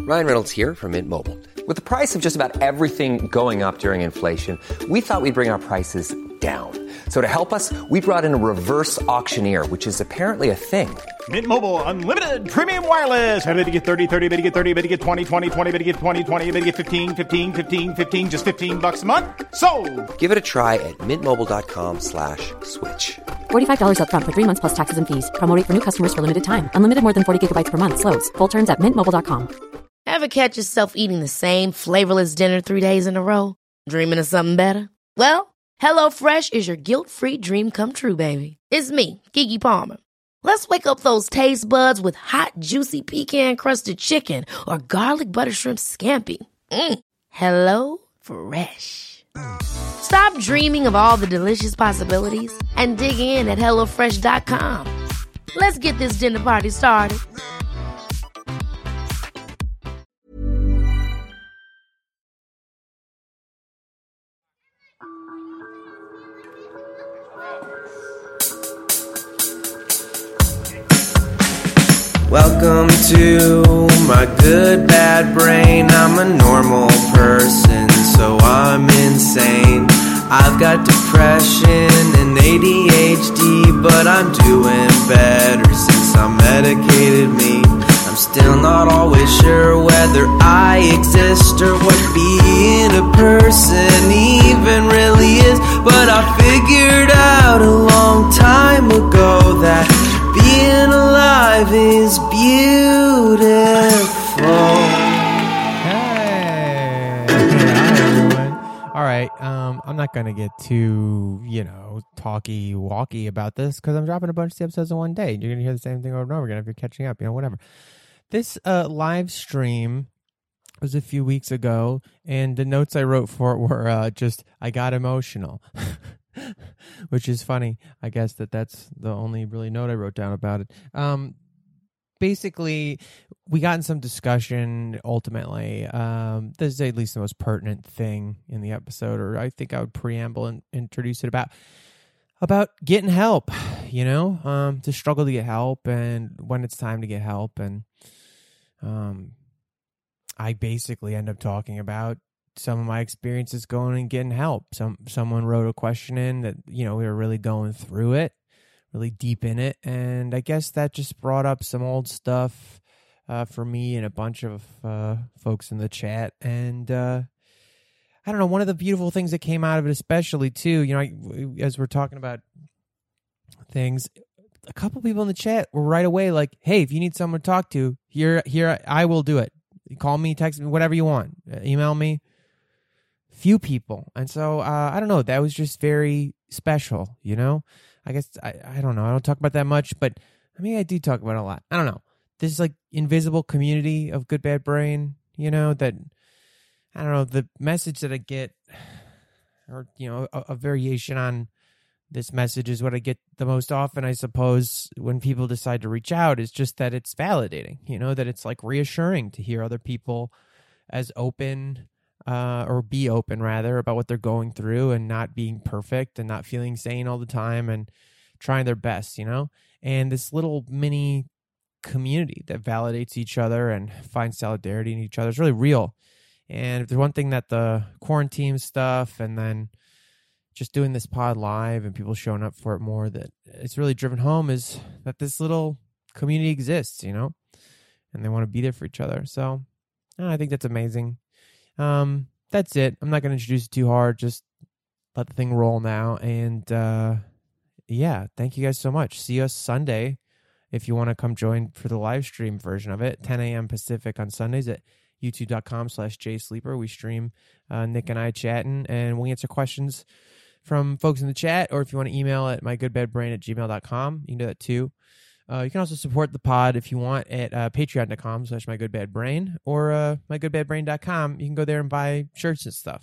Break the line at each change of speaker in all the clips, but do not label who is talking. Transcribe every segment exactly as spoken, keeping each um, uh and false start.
Ryan Reynolds here from Mint Mobile. With the price of just about everything going up during inflation, we thought we'd bring our prices down. So to help us, we brought in a reverse auctioneer, which is apparently a thing.
Mint Mobile Unlimited Premium Wireless. How to get thirty, thirty, how to get thirty, how to get twenty, twenty, twenty, how to get twenty, twenty, how to get fifteen, fifteen, fifteen, fifteen, just fifteen bucks a month? Sold!
Give it a try at mintmobile.com slash switch.
forty-five dollars up front for three months plus taxes and fees. Promo rate for new customers for limited time. Unlimited more than forty gigabytes per month. Slows full terms at mint mobile dot com.
Ever catch yourself eating the same flavorless dinner three days in a row? Dreaming of something better? Well, HelloFresh is your guilt-free dream come true, baby. It's me, Keke Palmer. Let's wake up those taste buds with hot, juicy pecan-crusted chicken or garlic butter shrimp scampi. Mm. Hello Fresh. Stop dreaming of all the delicious possibilities and dig in at hello fresh dot com. Let's get this dinner party started.
Welcome to my good bad brain. I'm a normal person, so I'm insane. I've got depression and A D H D, but I'm doing better since I medicated me. I'm still not always sure whether I exist or what being a person even really is, but I figured out a long time ago that being alive is beautiful.
Hey, hi everyone. All right, um, I'm not gonna get too, you know, talky walky about this because I'm dropping a bunch of episodes in one day. You're gonna hear the same thing over and over again if you're catching up, you know, whatever. This uh, live stream was a few weeks ago, and the notes I wrote for it were uh, just I got emotional. Which is funny. I guess that that's the only really note I wrote down about it. Um, basically, we got in some discussion, ultimately. Um, this is at least the most pertinent thing in the episode, or I think I would preamble and introduce it about, about getting help, you know, um, to struggle to get help and when it's time to get help. And um, I basically end up talking about some of my experiences going and getting help. Some someone wrote a question in that, you know, we were really going through it, really deep in it, and I guess that just brought up some old stuff uh, for me and a bunch of uh, folks in the chat. And uh, I don't know, one of the beautiful things that came out of it, especially too, you know, I, as we're talking about things, a couple people in the chat were right away like, "Hey, if you need someone to talk to, here, here, I will do it. Call me, text me, whatever you want, email me." Few people. And so, uh, I don't know, that was just very special, you know? I guess, I, I don't know, I don't talk about that much, but I mean, I do talk about it a lot. I don't know. This is like invisible community of Good Bad Brain, you know, that, I don't know, the message that I get, or, you know, a, a variation on this message is what I get the most often, I suppose, when people decide to reach out, is just that it's validating, you know, that it's like reassuring to hear other people as open Uh, or be open, rather, about what they're going through and not being perfect and not feeling sane all the time and trying their best, you know? And this little mini community that validates each other and finds solidarity in each other is really real. And if there's one thing that the quarantine stuff and then just doing this pod live and people showing up for it more, that it's really driven home, is that this little community exists, you know? And they want to be there for each other. So I think that's amazing. Um, that's it. I'm not going to introduce it too hard. Just let the thing roll now. And, uh, yeah, thank you guys so much. See us Sunday if you want to come join for the live stream version of it, ten a.m. Pacific on Sundays at youtube.com slash jsleeper. We stream, uh, Nick and I chatting, and we'll answer questions from folks in the chat, or if you want to email at mygoodbadbrain at gmail dot com, you can do that too. Uh, you can also support the pod if you want at uh, patreon.com slash mygoodbadbrain or uh, mygoodbadbrain dot com. You can go there and buy shirts and stuff.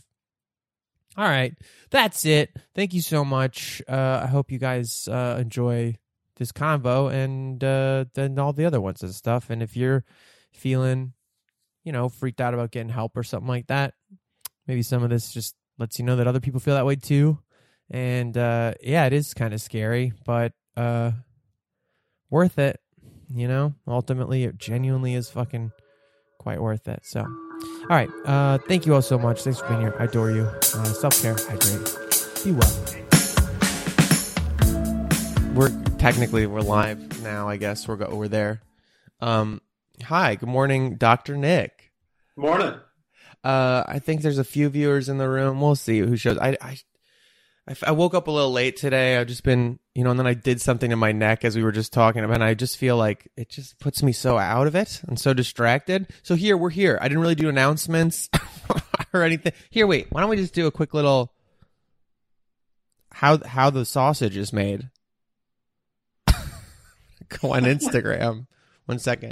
All right, that's it. Thank you so much. Uh, I hope you guys uh, enjoy this convo and uh, then all the other ones and stuff. And if you're feeling, you know, freaked out about getting help or something like that, maybe some of this just lets you know that other people feel that way too. And uh, yeah, it is kind of scary, but uh, worth it, you know? Ultimately, it genuinely is fucking quite worth it. So, all right. Uh, thank you all so much. Thanks for being here. I adore you. Uh, self-care, hydrate, be well. We're technically we're live now. I guess we're go- we're there. Um, hi, good morning, Doctor Nick.
Morning.
Uh, I think there's a few viewers in the room. We'll see who shows. I, I, I, I woke up a little late today. I've just been, you know, and then I did something to my neck as we were just talking about. And I just feel like it just puts me so out of it and so distracted. So here, we're here. I didn't really do announcements or anything. Here, wait. Why don't we just do a quick little how how the sausage is made? Go on Instagram. One second.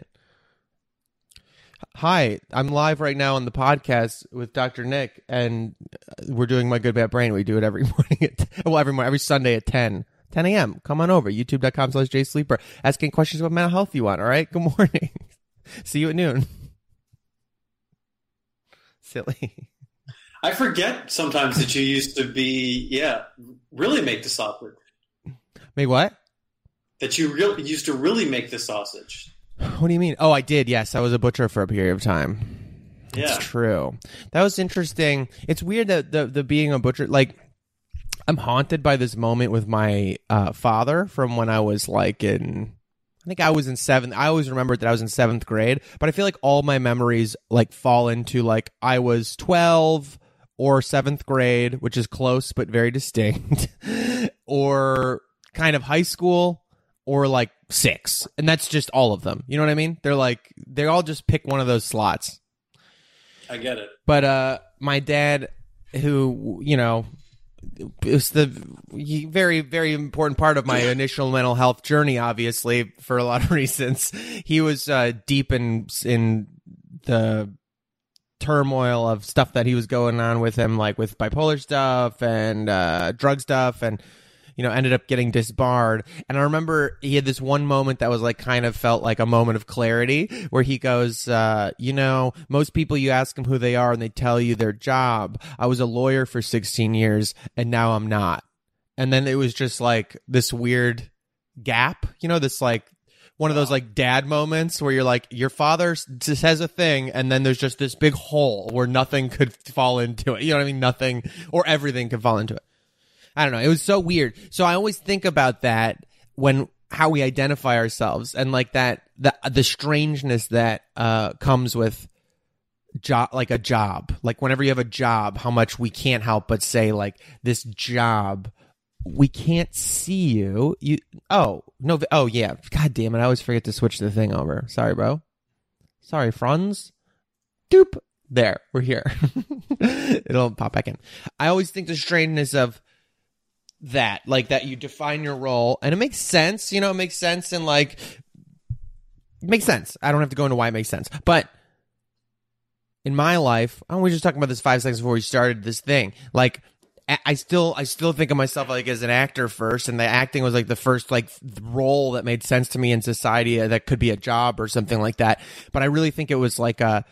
Hi, I'm live right now on the podcast with Doctor Nick, and we're doing My Good Bad Brain. We do it every morning, at, well, every morning, every Sunday at ten a.m. Come on over, youtube.com slash jsleeper. Asking questions about mental health you want, all right? Good morning. See you at noon. Silly.
I forget sometimes that you used to be, yeah, really make the sausage.
Make what?
That you really used to really make the sausage.
What do you mean? Oh, I did. Yes, I was a butcher for a period of time.
Yeah.
It's true. That was interesting. It's weird that the the being a butcher, like, I'm haunted by this moment with my uh, father from when I was like in, I think I was in seventh. I always remembered that I was in seventh grade, but I feel like all my memories like fall into like I was twelve or seventh grade, which is close but very distinct, or kind of high school. Or like six, and that's just all of them. You know what I mean? They're like they all just pick one of those slots.
I get it.
But uh, my dad, who you know, is the very very important part of my initial mental health journey. Obviously, for a lot of reasons, he was uh, deep in in the turmoil of stuff that he was going on with him, like with bipolar stuff and uh, drug stuff, and. You know, ended up getting disbarred. And I remember he had this one moment that was like kind of felt like a moment of clarity where he goes, uh, you know, most people you ask them who they are and they tell you their job. I was a lawyer for sixteen years and now I'm not. And then it was just like this weird gap, you know, this like one of those like dad moments where you're like, your father says a thing and then there's just this big hole where nothing could fall into it. You know what I mean? Nothing or everything could fall into it. I don't know. It was so weird. So I always think about that when how we identify ourselves and like that the the strangeness that uh, comes with job, like a job. Like whenever you have a job, how much we can't help but say like this job. We can't see you. You oh no oh yeah. God damn it! I always forget to switch the thing over. Sorry, bro. Sorry, Franz. Doop. There, we're here. It'll pop back in. I always think the strangeness of. That like that you define your role and it makes sense, you know, it makes sense and like it makes sense. I don't have to go into why it makes sense. But in my life, I was just talking about this five seconds before we started this thing. Like I still I still think of myself like as an actor first, and the acting was like the first like role that made sense to me in society that could be a job or something like that. But I really think it was like a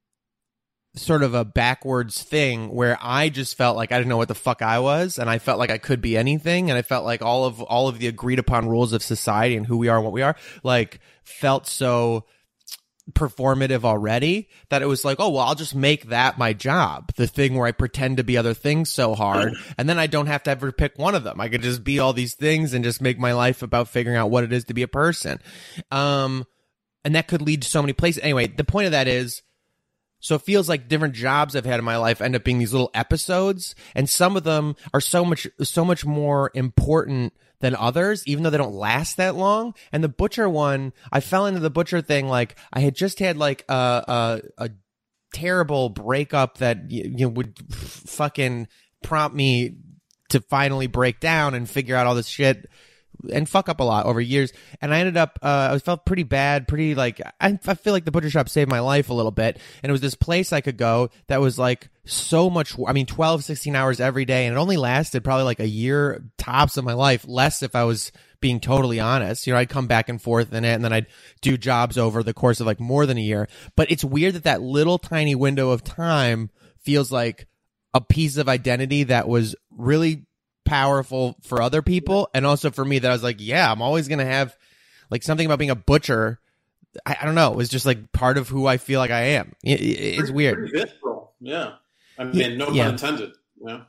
sort of a backwards thing where I just felt like I didn't know what the fuck I was, and I felt like I could be anything, and I felt like all of all of the agreed upon rules of society and who we are and what we are like felt so performative already that it was like, oh well, I'll just make that my job, the thing where I pretend to be other things so hard, and then I don't have to ever pick one of them. I could just be all these things and just make my life about figuring out what it is to be a person. Um, and that could lead to so many places. Anyway, the point of that is. So it feels like different jobs I've had in my life end up being these little episodes, and some of them are so much so much more important than others, even though they don't last that long. And the butcher one, I fell into the butcher thing like I had just had like a a, a terrible breakup that you know, would f- fucking prompt me to finally break down and figure out all this shit. And fuck up a lot over years, and I ended up uh, I felt pretty bad, pretty like I, I feel like the butcher shop saved my life a little bit, and it was this place I could go that was like so much, I mean twelve, sixteen hours every day, and it only lasted probably like a year tops of my life, less if I was being totally honest. You know, I'd come back and forth in it, and then I'd do jobs over the course of like more than a year. But it's weird that that little tiny window of time feels like a piece of identity that was really powerful for other people, and also for me, that I was like, yeah, I'm always gonna have like something about being a butcher I, I don't know. It was just like part of who I feel like I am. It, it, it's
pretty,
weird.
Pretty visceral. Yeah. I mean,
Yeah,
no
yeah.
pun intended. Yeah.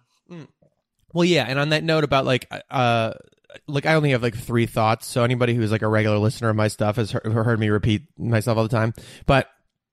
Well, yeah, and on that note about like, uh, like I only have like three thoughts. So anybody who's like a regular listener of my stuff has heard, heard me repeat myself all the time. But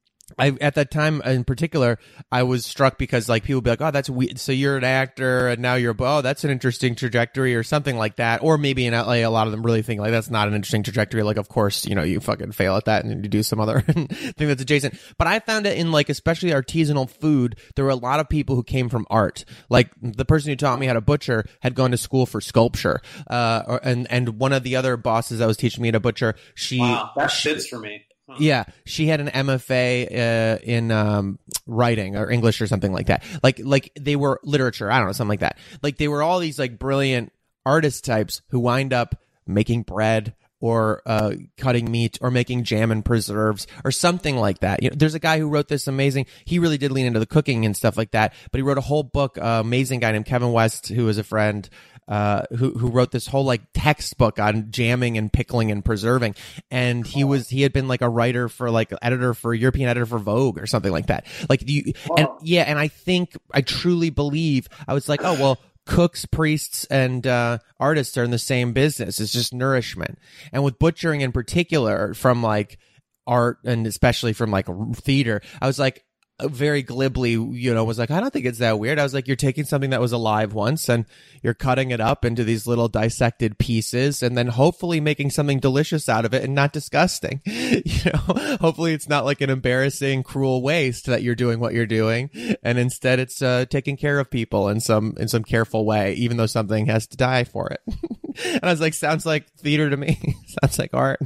I, at that time in particular, I was struck because like people would be like, oh, that's weird. So you're an actor and now you're, oh, that's an interesting trajectory or something like that. Or maybe in L A, a lot of them really think like that's not an interesting trajectory. Like, of course, you know, you fucking fail at that and you do some other thing that's adjacent. But I found it in like, especially artisanal food, there were a lot of people who came from art. Like the person who taught me how to butcher had gone to school for sculpture. Uh, or, and, and one of the other bosses that was teaching me how to butcher, she,
Wow, that
she,
fits for me. Huh.
Yeah, she had an M F A uh, in um, writing or English or something like that. Like, like they were literature. I don't know, something like that. Like they were all these like brilliant artist types who wind up making bread or uh, cutting meat or making jam and preserves or something like that. You know, there's a guy who wrote this amazing. He really did lean into the cooking and stuff like that. But he wrote a whole book. Uh, amazing guy named Kevin West, who is a friend. Uh, who who wrote this whole like textbook on jamming and pickling and preserving, and he was he had been like a writer for like editor for European editor for Vogue or something like that. Like you and yeah, and I think I truly believe I was like, oh well, cooks, priests, and uh, artists are in the same business. It's just nourishment, and with butchering in particular, from like art and especially from like theater, I was like. Very glibly, you know, was like, I don't think it's that weird. I was like, you're taking something that was alive once and you're cutting it up into these little dissected pieces and then hopefully making something delicious out of it and not disgusting. You know, hopefully it's not like an embarrassing, cruel waste that you're doing what you're doing. And instead it's uh, taking care of people in some, in some careful way, even though something has to die for it. And I was like, sounds like theater to me. Sounds like art.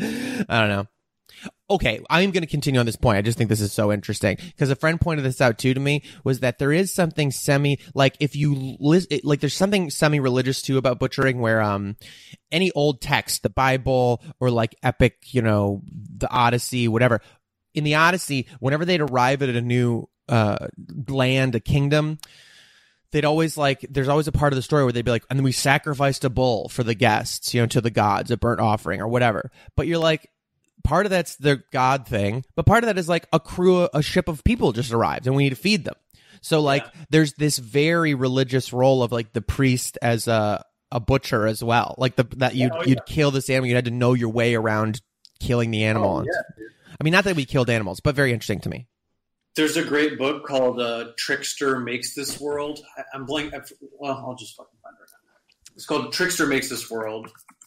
I don't know. Okay, I'm going to continue on this point. I just think this is so interesting because a friend pointed this out too to me was that there is something semi like if you list like there's something semi-religious too about butchering where um any old text, the Bible or like epic, you know, the Odyssey, whatever. In the Odyssey, whenever they'd arrive at a new uh land, a kingdom, they'd always like, there's always a part of the story where they'd be like, and then we sacrificed a bull for the guests, you know, to the gods, a burnt offering or whatever. But you're like, part of that's the God thing, but part of that is like a crew, a ship of people just arrived and we need to feed them. So like yeah. There's this very religious role of like the priest as a, a butcher as well. Like the, that you'd, oh, yeah. you'd kill this animal. You had to know your way around killing the animal. Oh, yeah. I mean, not that we killed animals, but very interesting to me.
There's a great book called uh, Trickster Makes This World. I, I'm blank. I've, well, I'll just fucking find it right now. It's called Trickster Makes This World.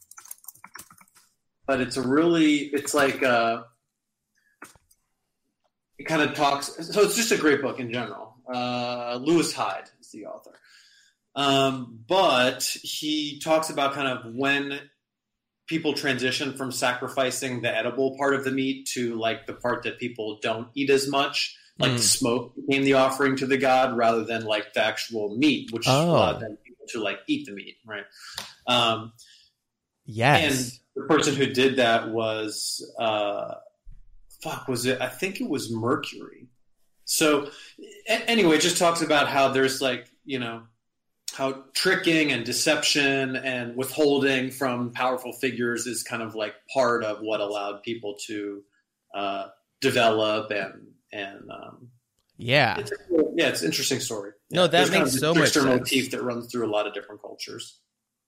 But it's a really, it's like, uh, it kind of talks, so it's just a great book in general. Uh, Lewis Hyde is the author. Um, but he talks about kind of when people transition from sacrificing the edible part of the meat to like the part that people don't eat as much, like mm. the smoke became the offering to the god rather than like the actual meat, which oh. allowed them people to like eat the meat, right? Um,
yes.
And the person who did that was, uh, fuck, was it? I think it was Mercury. So a- anyway, it just talks about how there's like, you know, how tricking and deception and withholding from powerful figures is kind of like part of what allowed people to uh, develop and, and um,
yeah.
It's, yeah, it's an interesting story.
No,
yeah,
that
there's
makes
kind of
so much sense.
motif that runs through a lot of different cultures.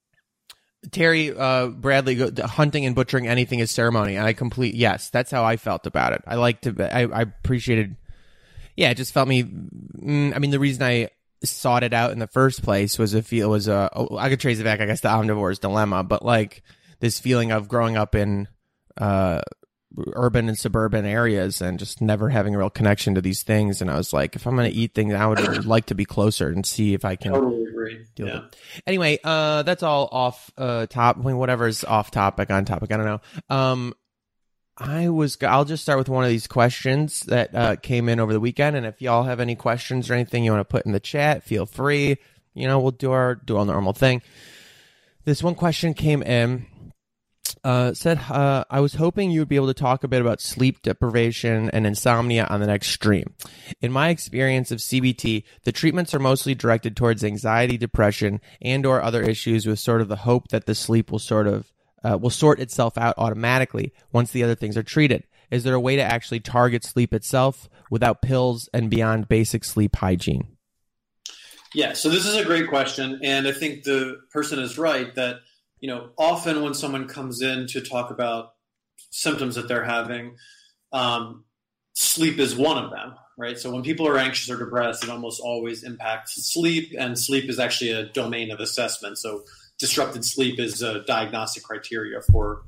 Terry uh, Bradley, go, hunting and butchering anything is ceremony. And I complete, yes, that's how I felt about it. I liked to, I, I appreciated, yeah, it just felt me, mm, I mean, the reason I sought it out in the first place was if it was a, I could trace it back, I guess, the omnivore's dilemma, but like this feeling of growing up in uh, urban and suburban areas and just never having a real connection to these things. And I was like, if I'm going to eat things, I would like to be closer and see if I can.
Totally agree.
Deal
yeah.
with it. Anyway, uh, that's all off uh, top. I mean, whatever's off topic, on topic. I don't know. Um, I was. I'll just start with one of these questions that uh, came in over the weekend, and if y'all have any questions or anything you want to put in the chat, feel free. You know, we'll do our do our normal thing. This one question came in. Uh, said, uh, I was hoping you would be able to talk a bit about sleep deprivation and insomnia on the next stream. In my experience of C B T, the treatments are mostly directed towards anxiety, depression, and or other issues with sort of the hope that the sleep will sort of, uh, will sort itself out automatically once the other things are treated. is there a way to actually target sleep itself without pills and beyond basic sleep hygiene?
Yeah, so this is a great question, and I think the person is right that, you know, often when someone comes in to talk about symptoms that they're having, um, sleep is one of them, right? So when people are anxious or depressed, it almost always impacts sleep, and sleep is actually a domain of assessment. So disrupted sleep is a diagnostic criteria for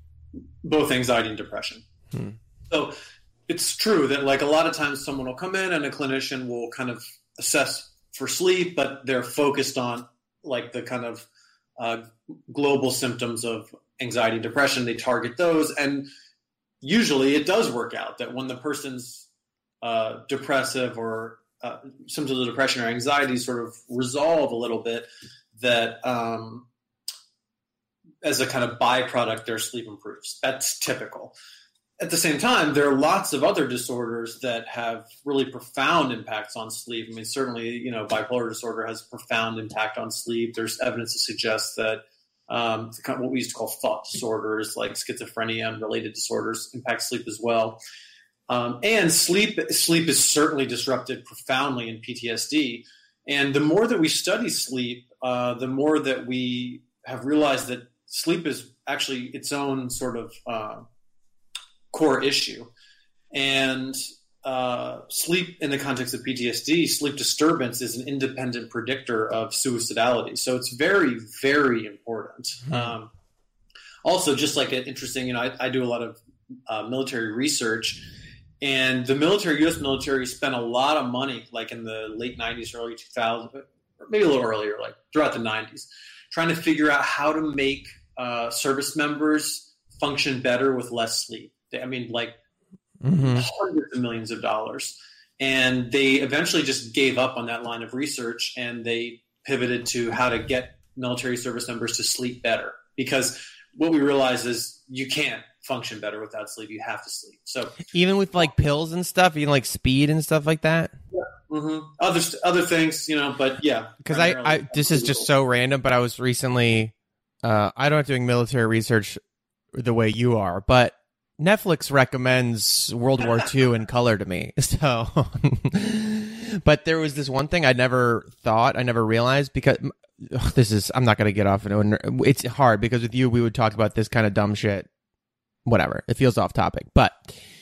both anxiety and depression. Hmm. So it's true that, like, a lot of times someone will come in and a clinician will kind of assess for sleep, but they're focused on like the kind of uh, global symptoms of anxiety and depression. They target those, and usually it does work out that when the person's uh, depressive or uh, symptoms of depression or anxiety sort of resolve a little bit, that um, as a kind of byproduct, their sleep improves. That's typical. At the same time, there are lots of other disorders that have really profound impacts on sleep. I mean, certainly, you know, bipolar disorder has a profound impact on sleep. There's evidence to suggest that um, what we used to call thought disorders like schizophrenia and related disorders impact sleep as well. Um, and sleep sleep is certainly disrupted profoundly in P T S D. And the more that we study sleep, uh, the more that we have realized that sleep is actually its own sort of uh, core issue. And uh, sleep in the context of P T S D, sleep disturbance is an independent predictor of suicidality. So it's very, very important. Mm-hmm. Um, also, just like an interesting, you know, I, I do a lot of uh, military research, and the military, U S military spent a lot of money, like in the late nineties, early two thousands, or maybe a little earlier, like throughout the nineties, trying to figure out how to make uh, service members function better with less sleep. I mean, like mm-hmm. hundreds of millions of dollars. And they eventually just gave up on that line of research, and they pivoted to how to get military service members to sleep better. Because what we realize is you can't function better without sleep. You have to sleep. So
even with like pills and stuff, even like speed and stuff like that.
Yeah. Mm-hmm. Other other things, you know, but yeah.
Because I, I this is just so random, but I was recently, uh, I don't have doing military research the way you are, but Netflix recommends World War Two in color to me. So, but there was this one thing I never thought, I never realized, because ugh, this is, I'm not going to get off. And it's hard because with you, we would talk about this kind of dumb shit. Whatever. It feels off topic, but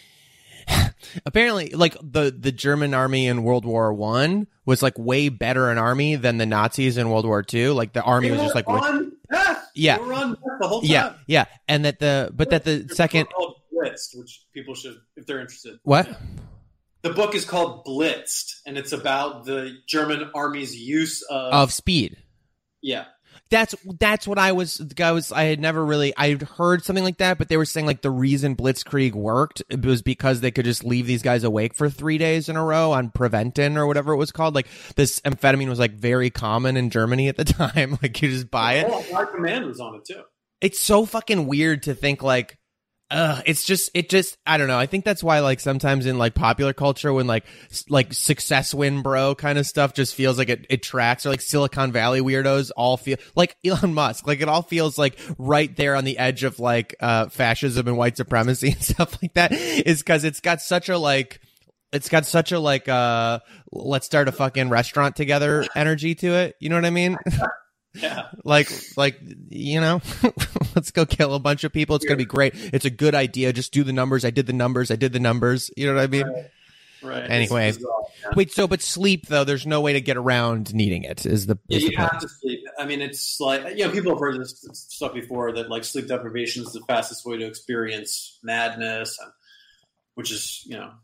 apparently like the, the German army in World War One was like way better an army than the Nazis in World War Two. Like the army was just like,
on death.
yeah,
they were on death the whole time.
yeah, yeah. And that the, but that the
There's
second,
Blitzed, which people should, if they're interested.
What?
The book is called Blitzed, and it's about the German army's use of
of speed.
Yeah,
that's that's what I was. I was. I had never really. I'd heard something like that, but they were saying like the reason Blitzkrieg worked it was because they could just leave these guys awake for three days in a row on Preventin or whatever it was called. Like this amphetamine was like very common in Germany at the time. Like you just buy it.
Oh, High Command was on it too.
It's so fucking weird to think like. Uh, it's just, it just, I don't know. I think that's why, like, sometimes in, like, popular culture, when, like, s- like, success win, bro, kind of stuff just feels like it, it tracks, or, like, Silicon Valley weirdos all feel, like, Elon Musk, like, it all feels, like, right there on the edge of, like, uh, fascism and white supremacy and stuff like that, is because it's got such a, like, it's got such a, like, uh, let's start a fucking restaurant together energy to it. You know what I mean?
Yeah.
Like, like, you know, let's go kill a bunch of people. It's going to be great. It's a good idea. Just do the numbers. I did the numbers. I did the numbers. You know what I mean?
Right. Right.
Anyway.
Bizarre, yeah.
Wait, so, but sleep, though, there's no way to get around needing it, is the.
Yeah,
is
you
the
have
point.
to sleep. I mean, it's like, you know, people have heard this stuff before that, like, sleep deprivation is the fastest way to experience madness, and, which is, you know,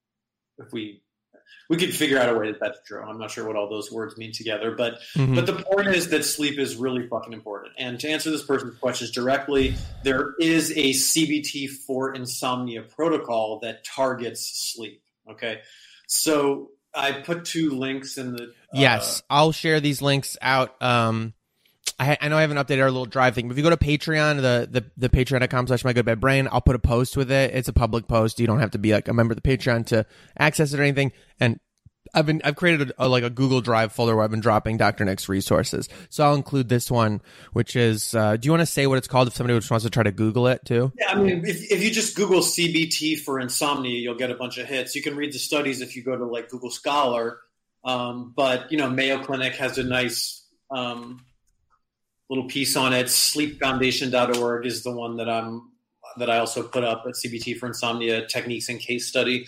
if we. We could figure out a way that that's true. I'm not sure what all those words mean together, but mm-hmm. but the point is that sleep is really fucking important. And to answer this person's questions directly, there is a C B T for insomnia protocol that targets sleep. Okay, so I put two links in the. Uh,
yes, I'll share these links out. Um, I, I know I haven't updated our little drive thing, but if you go to Patreon, the the, the patreon.com slash my good bad brain, I'll put a post with it. It's a public post. You don't have to be like a member of the Patreon to access it or anything. And I've been I've created a, a, like a Google Drive folder where I've been dropping Doctor Nick's resources. So I'll include this one, which is. Uh, do you want to say what it's called if somebody just wants to try to Google it too?
Yeah, I mean, if if you just Google C B T for insomnia, you'll get a bunch of hits. You can read the studies if you go to like Google Scholar, um, but you know Mayo Clinic has a nice um, little piece on it. sleep foundation dot org is the one that I'm that I also put up at C B T for insomnia techniques and case study.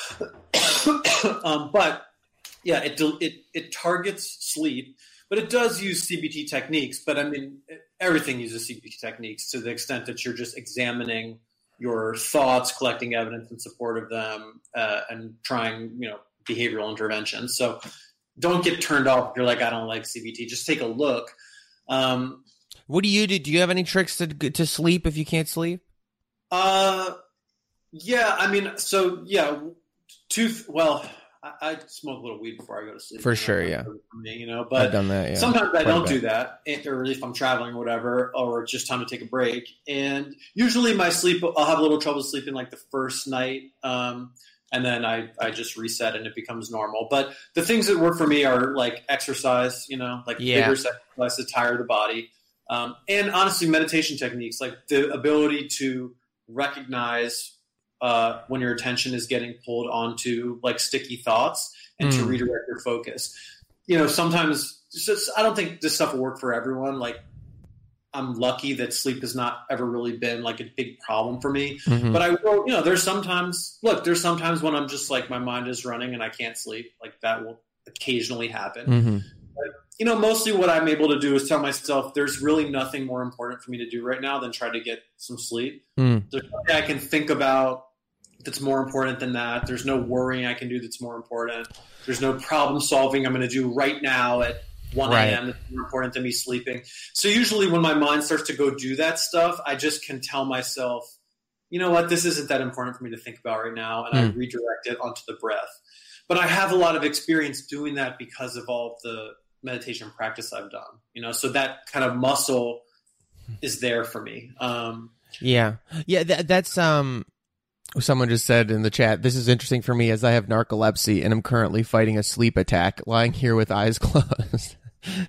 um, but yeah, it, it it targets sleep, but it does use C B T techniques. But I mean, everything uses C B T techniques to the extent that you're just examining your thoughts, collecting evidence in support of them, uh, and trying, you know, behavioral interventions. So don't get turned off if you're like, I don't like C B T. Just take a look. Um,
what do you do? Do you have any tricks to to sleep if you can't sleep?
Uh, yeah, I mean, so yeah, two. Well, I, I smoke a little weed before I go to sleep.
For sure, yeah.
For me, you know, but
I've done that. Yeah.
Sometimes I
Quite
don't do that, or if I'm traveling or whatever, or it's just time to take a break. And usually, my sleep, I'll have a little trouble sleeping like the first night, um, and then I I just reset and it becomes normal. But the things that work for me are like exercise, you know, like
Yeah.
vigorous exercise to tire the body, um, and honestly, meditation techniques, like the ability to recognize uh, when your attention is getting pulled onto like sticky thoughts and
Mm.
to redirect your focus. You know, sometimes just, I don't think this stuff will work for everyone. Like I'm lucky that sleep has not ever really been like a big problem for me,
Mhm.
but I will, you know, there's sometimes, look, there's sometimes when I'm just like, my mind is running and I can't sleep. Like that will occasionally happen.
Mhm.
You know, mostly what I'm able to do is tell myself there's really nothing more important for me to do right now than try to get some sleep.
Mm.
There's nothing I can think about that's more important than that. There's no worrying I can do that's more important. There's no problem solving I'm going to do right now at one a.m. that's more important than me sleeping. So usually when my mind starts to go do that stuff, I just can tell myself, you know what, this isn't that important for me to think about right now, and
Mm.
I redirect it onto the breath. But I have a lot of experience doing that because of all of the meditation practice I've done, you know, so that kind of muscle is there for me. Um,
Yeah. Yeah. That, that's, um, someone just said in the chat, this is interesting for me as I have narcolepsy and I'm currently fighting a sleep attack lying here with eyes closed.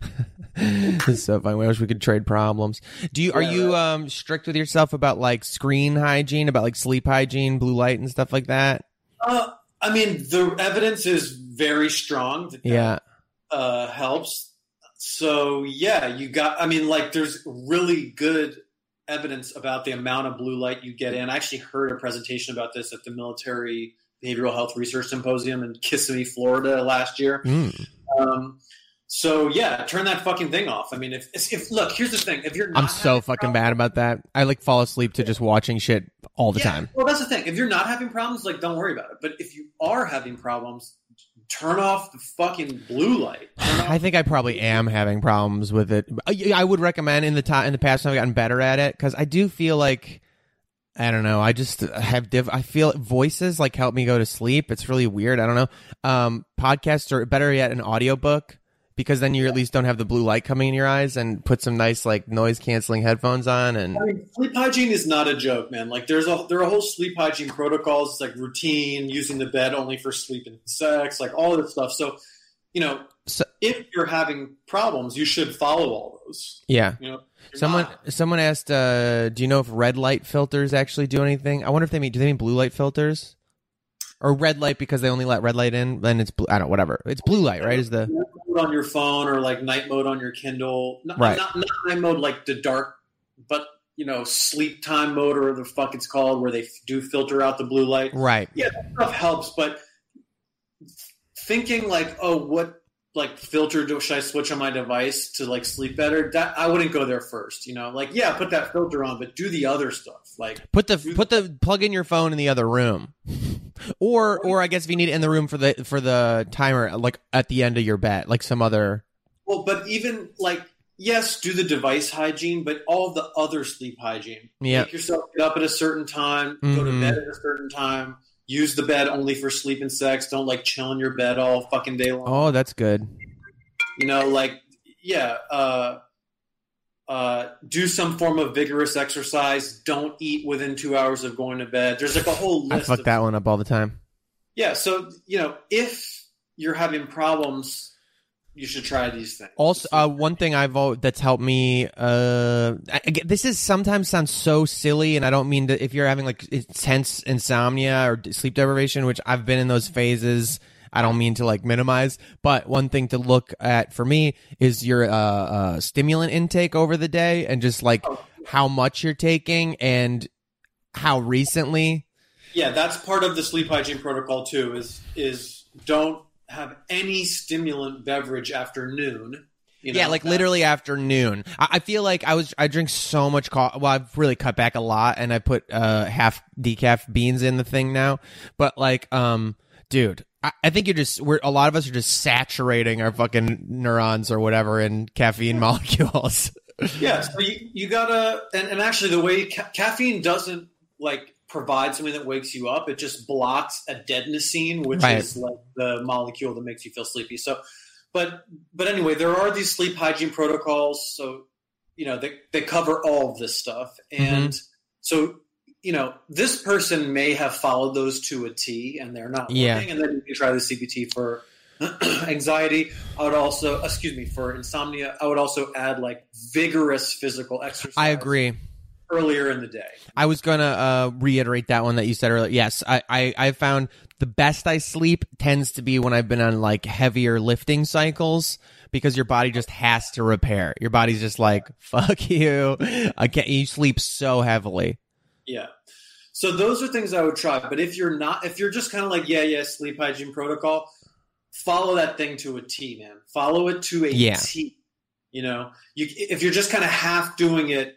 So funny. I wish we could trade problems. Do you, are
Yeah,
you,
right.
um, strict with yourself about like screen hygiene, about like sleep hygiene, blue light and stuff like that?
uh, I mean, the evidence is very strong that that
Yeah.
uh, helps. So yeah, you got, I mean, like there's really good evidence about the amount of blue light you get in. I actually heard a presentation about this at the Military Behavioral Health Research Symposium in Kissimmee, Florida last year.
Mm.
Um, so yeah, turn that fucking thing off. I mean, if, if look, here's the thing. If you're not
I'm so
having
fucking
problems-
bad about that. I like fall asleep to just watching shit all the
Yeah,
time.
Well, that's the thing. If you're not having problems, like don't worry about it. But if you are having problems, turn off the fucking blue light. Turn off-
I think I probably am having problems with it. I I would recommend in the time in the past I've gotten better at it because I do feel like I don't know. I just have diff. I feel voices like help me go to sleep. It's really weird. I don't know. Um, podcasts or better yet, an audiobook because then you at least don't have the blue light coming in your eyes and put some nice like noise canceling headphones on and.
I mean, sleep hygiene is not a joke, man. Like there's a there are whole sleep hygiene protocols, it's like routine, using the bed only for sleep and sex, like all of this stuff. So, you know,
So-
if you're having problems, you should follow all those.
Yeah.
You know, if you're
Someone
not-
someone asked, uh, do you know if red light filters actually do anything? I wonder if they mean do they mean blue light filters? Or red light because they only let red light in, then it's blue I don't know, whatever. It's blue light, right? Is the
night mode on your phone or like night mode on your Kindle. Not,
Right.
not, not night mode like the dark, but you know, sleep time mode or the fuck it's called, where they f- do filter out the blue light.
right.
Yeah, that stuff helps, but thinking like, oh, what like filter do should I switch on my device to like sleep better? That I wouldn't go there first. You know, like yeah, put that filter on, but do the other stuff. Like
Put the put the plug in your phone in the other room. Or or I guess if you need it in the room for the for the timer like at the end of your bed, like some other
well, but even like yes, do the device hygiene, but all the other sleep hygiene.
Yeah.
Make yourself get up at a certain time, go to
Mhm.
bed at a certain time. Use the bed only for sleep and sex. Don't like chill in your bed all fucking day long.
Oh, that's good.
You know, like, yeah, uh, uh, do some form of vigorous exercise. Don't eat within two hours of going to bed. There's like a whole
I
list.
fuck
of,
that one up all the time.
Yeah, so, you know, if you're having problems, you should try these things.
Also, uh, one thing I've al- that's helped me. Uh, I, I get- this is sometimes sounds so silly, and I don't mean to. If you're having like intense insomnia or sleep deprivation, which I've been in those phases, I don't mean to like minimize. But one thing to look at for me is your uh, uh, stimulant intake over the day, and just like how much you're taking and how recently.
Yeah, that's part of the sleep hygiene protocol too. Is is don't have any stimulant beverage after noon. You know,
yeah, like
that.
literally afternoon. I, I feel like I was I drink so much coffee. Well, I've really cut back a lot, and I put uh, half decaf beans in the thing now. But like, um, dude, I, I think you're just we're a lot of us are just saturating our fucking neurons or whatever in caffeine molecules.
Yeah, so you, you gotta, and, and actually the way ca- caffeine doesn't like provide something that wakes you up, it just blocks adenosine, which
Right.
is like the molecule that makes you feel sleepy. So, but but anyway, there are these sleep hygiene protocols, so you know they they cover all of this stuff, and
Mhm.
so you know this person may have followed those to a T, and they're not working,
Yeah.
and then you can try the C B T for anxiety. I would also, excuse me, for insomnia. I would also add like vigorous physical exercise.
I agree.
Earlier in the day.
I was gonna uh, reiterate that one that you said earlier. Yes, I, I I found the best I sleep tends to be when I've been on like heavier lifting cycles, because your body just has to repair. Your body's just like, fuck you. I can't. You sleep so heavily.
Yeah. So those are things I would try. But if you're not, if you're just kind of like, yeah, yeah, sleep hygiene protocol, follow that thing to a T, man. Follow it to a
Yeah.
T. You know, you if you're just kind of half doing it,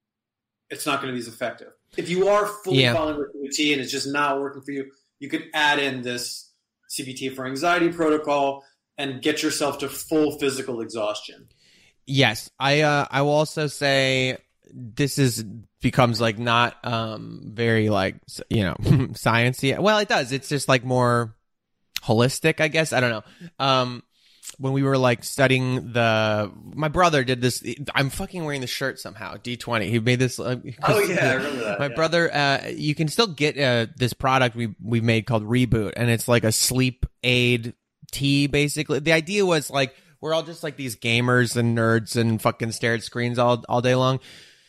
it's not going to be as effective. If you are fully
Yeah.
following it to a T and it's just not working for you, you could add in this C B T for anxiety protocol and get yourself to full physical exhaustion.
Yes, I uh, I will also say this is becomes like not um very like s- you know sciencey. Well, it does. It's just like more holistic, I guess. I don't know. Um, when we were like studying the, my brother did this. I'm fucking wearing the shirt somehow. D twenty. He made this. Uh,
Oh yeah, I remember that.
my
yeah.
brother, uh, you can still get uh, this product we we made called Reboot, and it's like a sleep aid tea. Basically, the idea was like we're all just like these gamers and nerds and fucking stare at screens all all day long.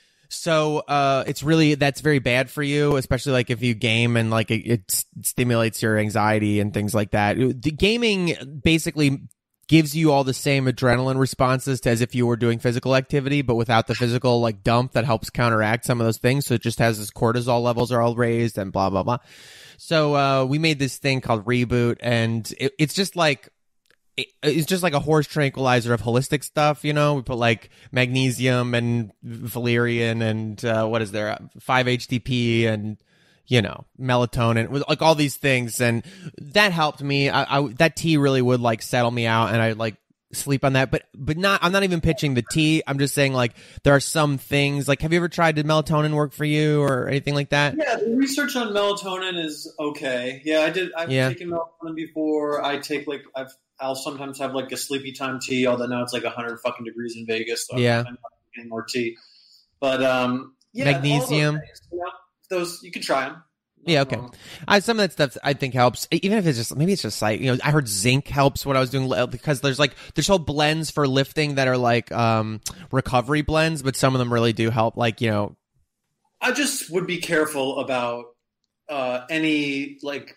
So uh, it's really that's very bad for you, especially like if you game and like it, it s- stimulates your anxiety and things like that. The gaming basically gives you all the same adrenaline responses to as if you were doing physical activity, but without the physical like dump that helps counteract some of those things. So it just has this cortisol levels are all raised and blah blah blah. So uh, we made this thing called Reboot, and it, it's just like it, it's just like a horse tranquilizer of holistic stuff. You know, we put like magnesium and valerian and uh, what is there, five H T P and you know, melatonin, with like all these things, and that helped me. I, I that tea really would like settle me out, and I like sleep on that. But but not. I'm not even pitching the tea. I'm just saying like there are some things. Like, have you ever tried did melatonin work for you or anything like that?
Yeah, the research on melatonin is okay. Yeah, I did. I've
Yeah.
taken melatonin before. I take like I've. I'll sometimes have like a sleepy time tea. Although now it's like a hundred fucking degrees in Vegas. So
Yeah.
I'm not getting more tea. But um, yeah, all those
Magnesium.
things, you know, those you can try them.
Yeah, okay. I, some of that stuff I think helps, even if it's just maybe it's just like you know. I heard zinc helps what I was doing because there's like there's whole blends for lifting that are like um recovery blends, but some of them really do help. Like you know,
I just would be careful about uh, any like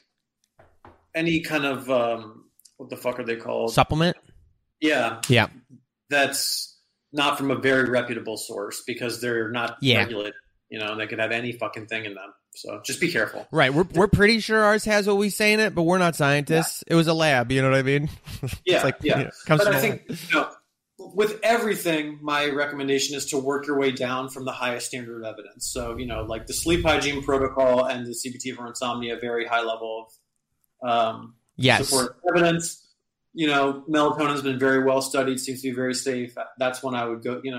any kind of um, what the fuck are they called?
supplement.
Yeah,
Yeah,
that's not from a very reputable source because they're not
Yeah.
regulated. You know, and they could have any fucking thing in them. So just be careful.
right. We're we're pretty sure ours has what we say in it, but we're not scientists. It was a lab. You know what I mean?
Yeah,
it's like,
yeah.
you know, comes
But
from
I
a
think
lab.
you know, with everything, my recommendation is to work your way down from the highest standard of evidence. So you know, like the sleep hygiene protocol and the C B T for insomnia, very high level of um,
Yes.
support evidence. You know, melatonin has been very well studied, seems to be very safe. That's when I would go. You know,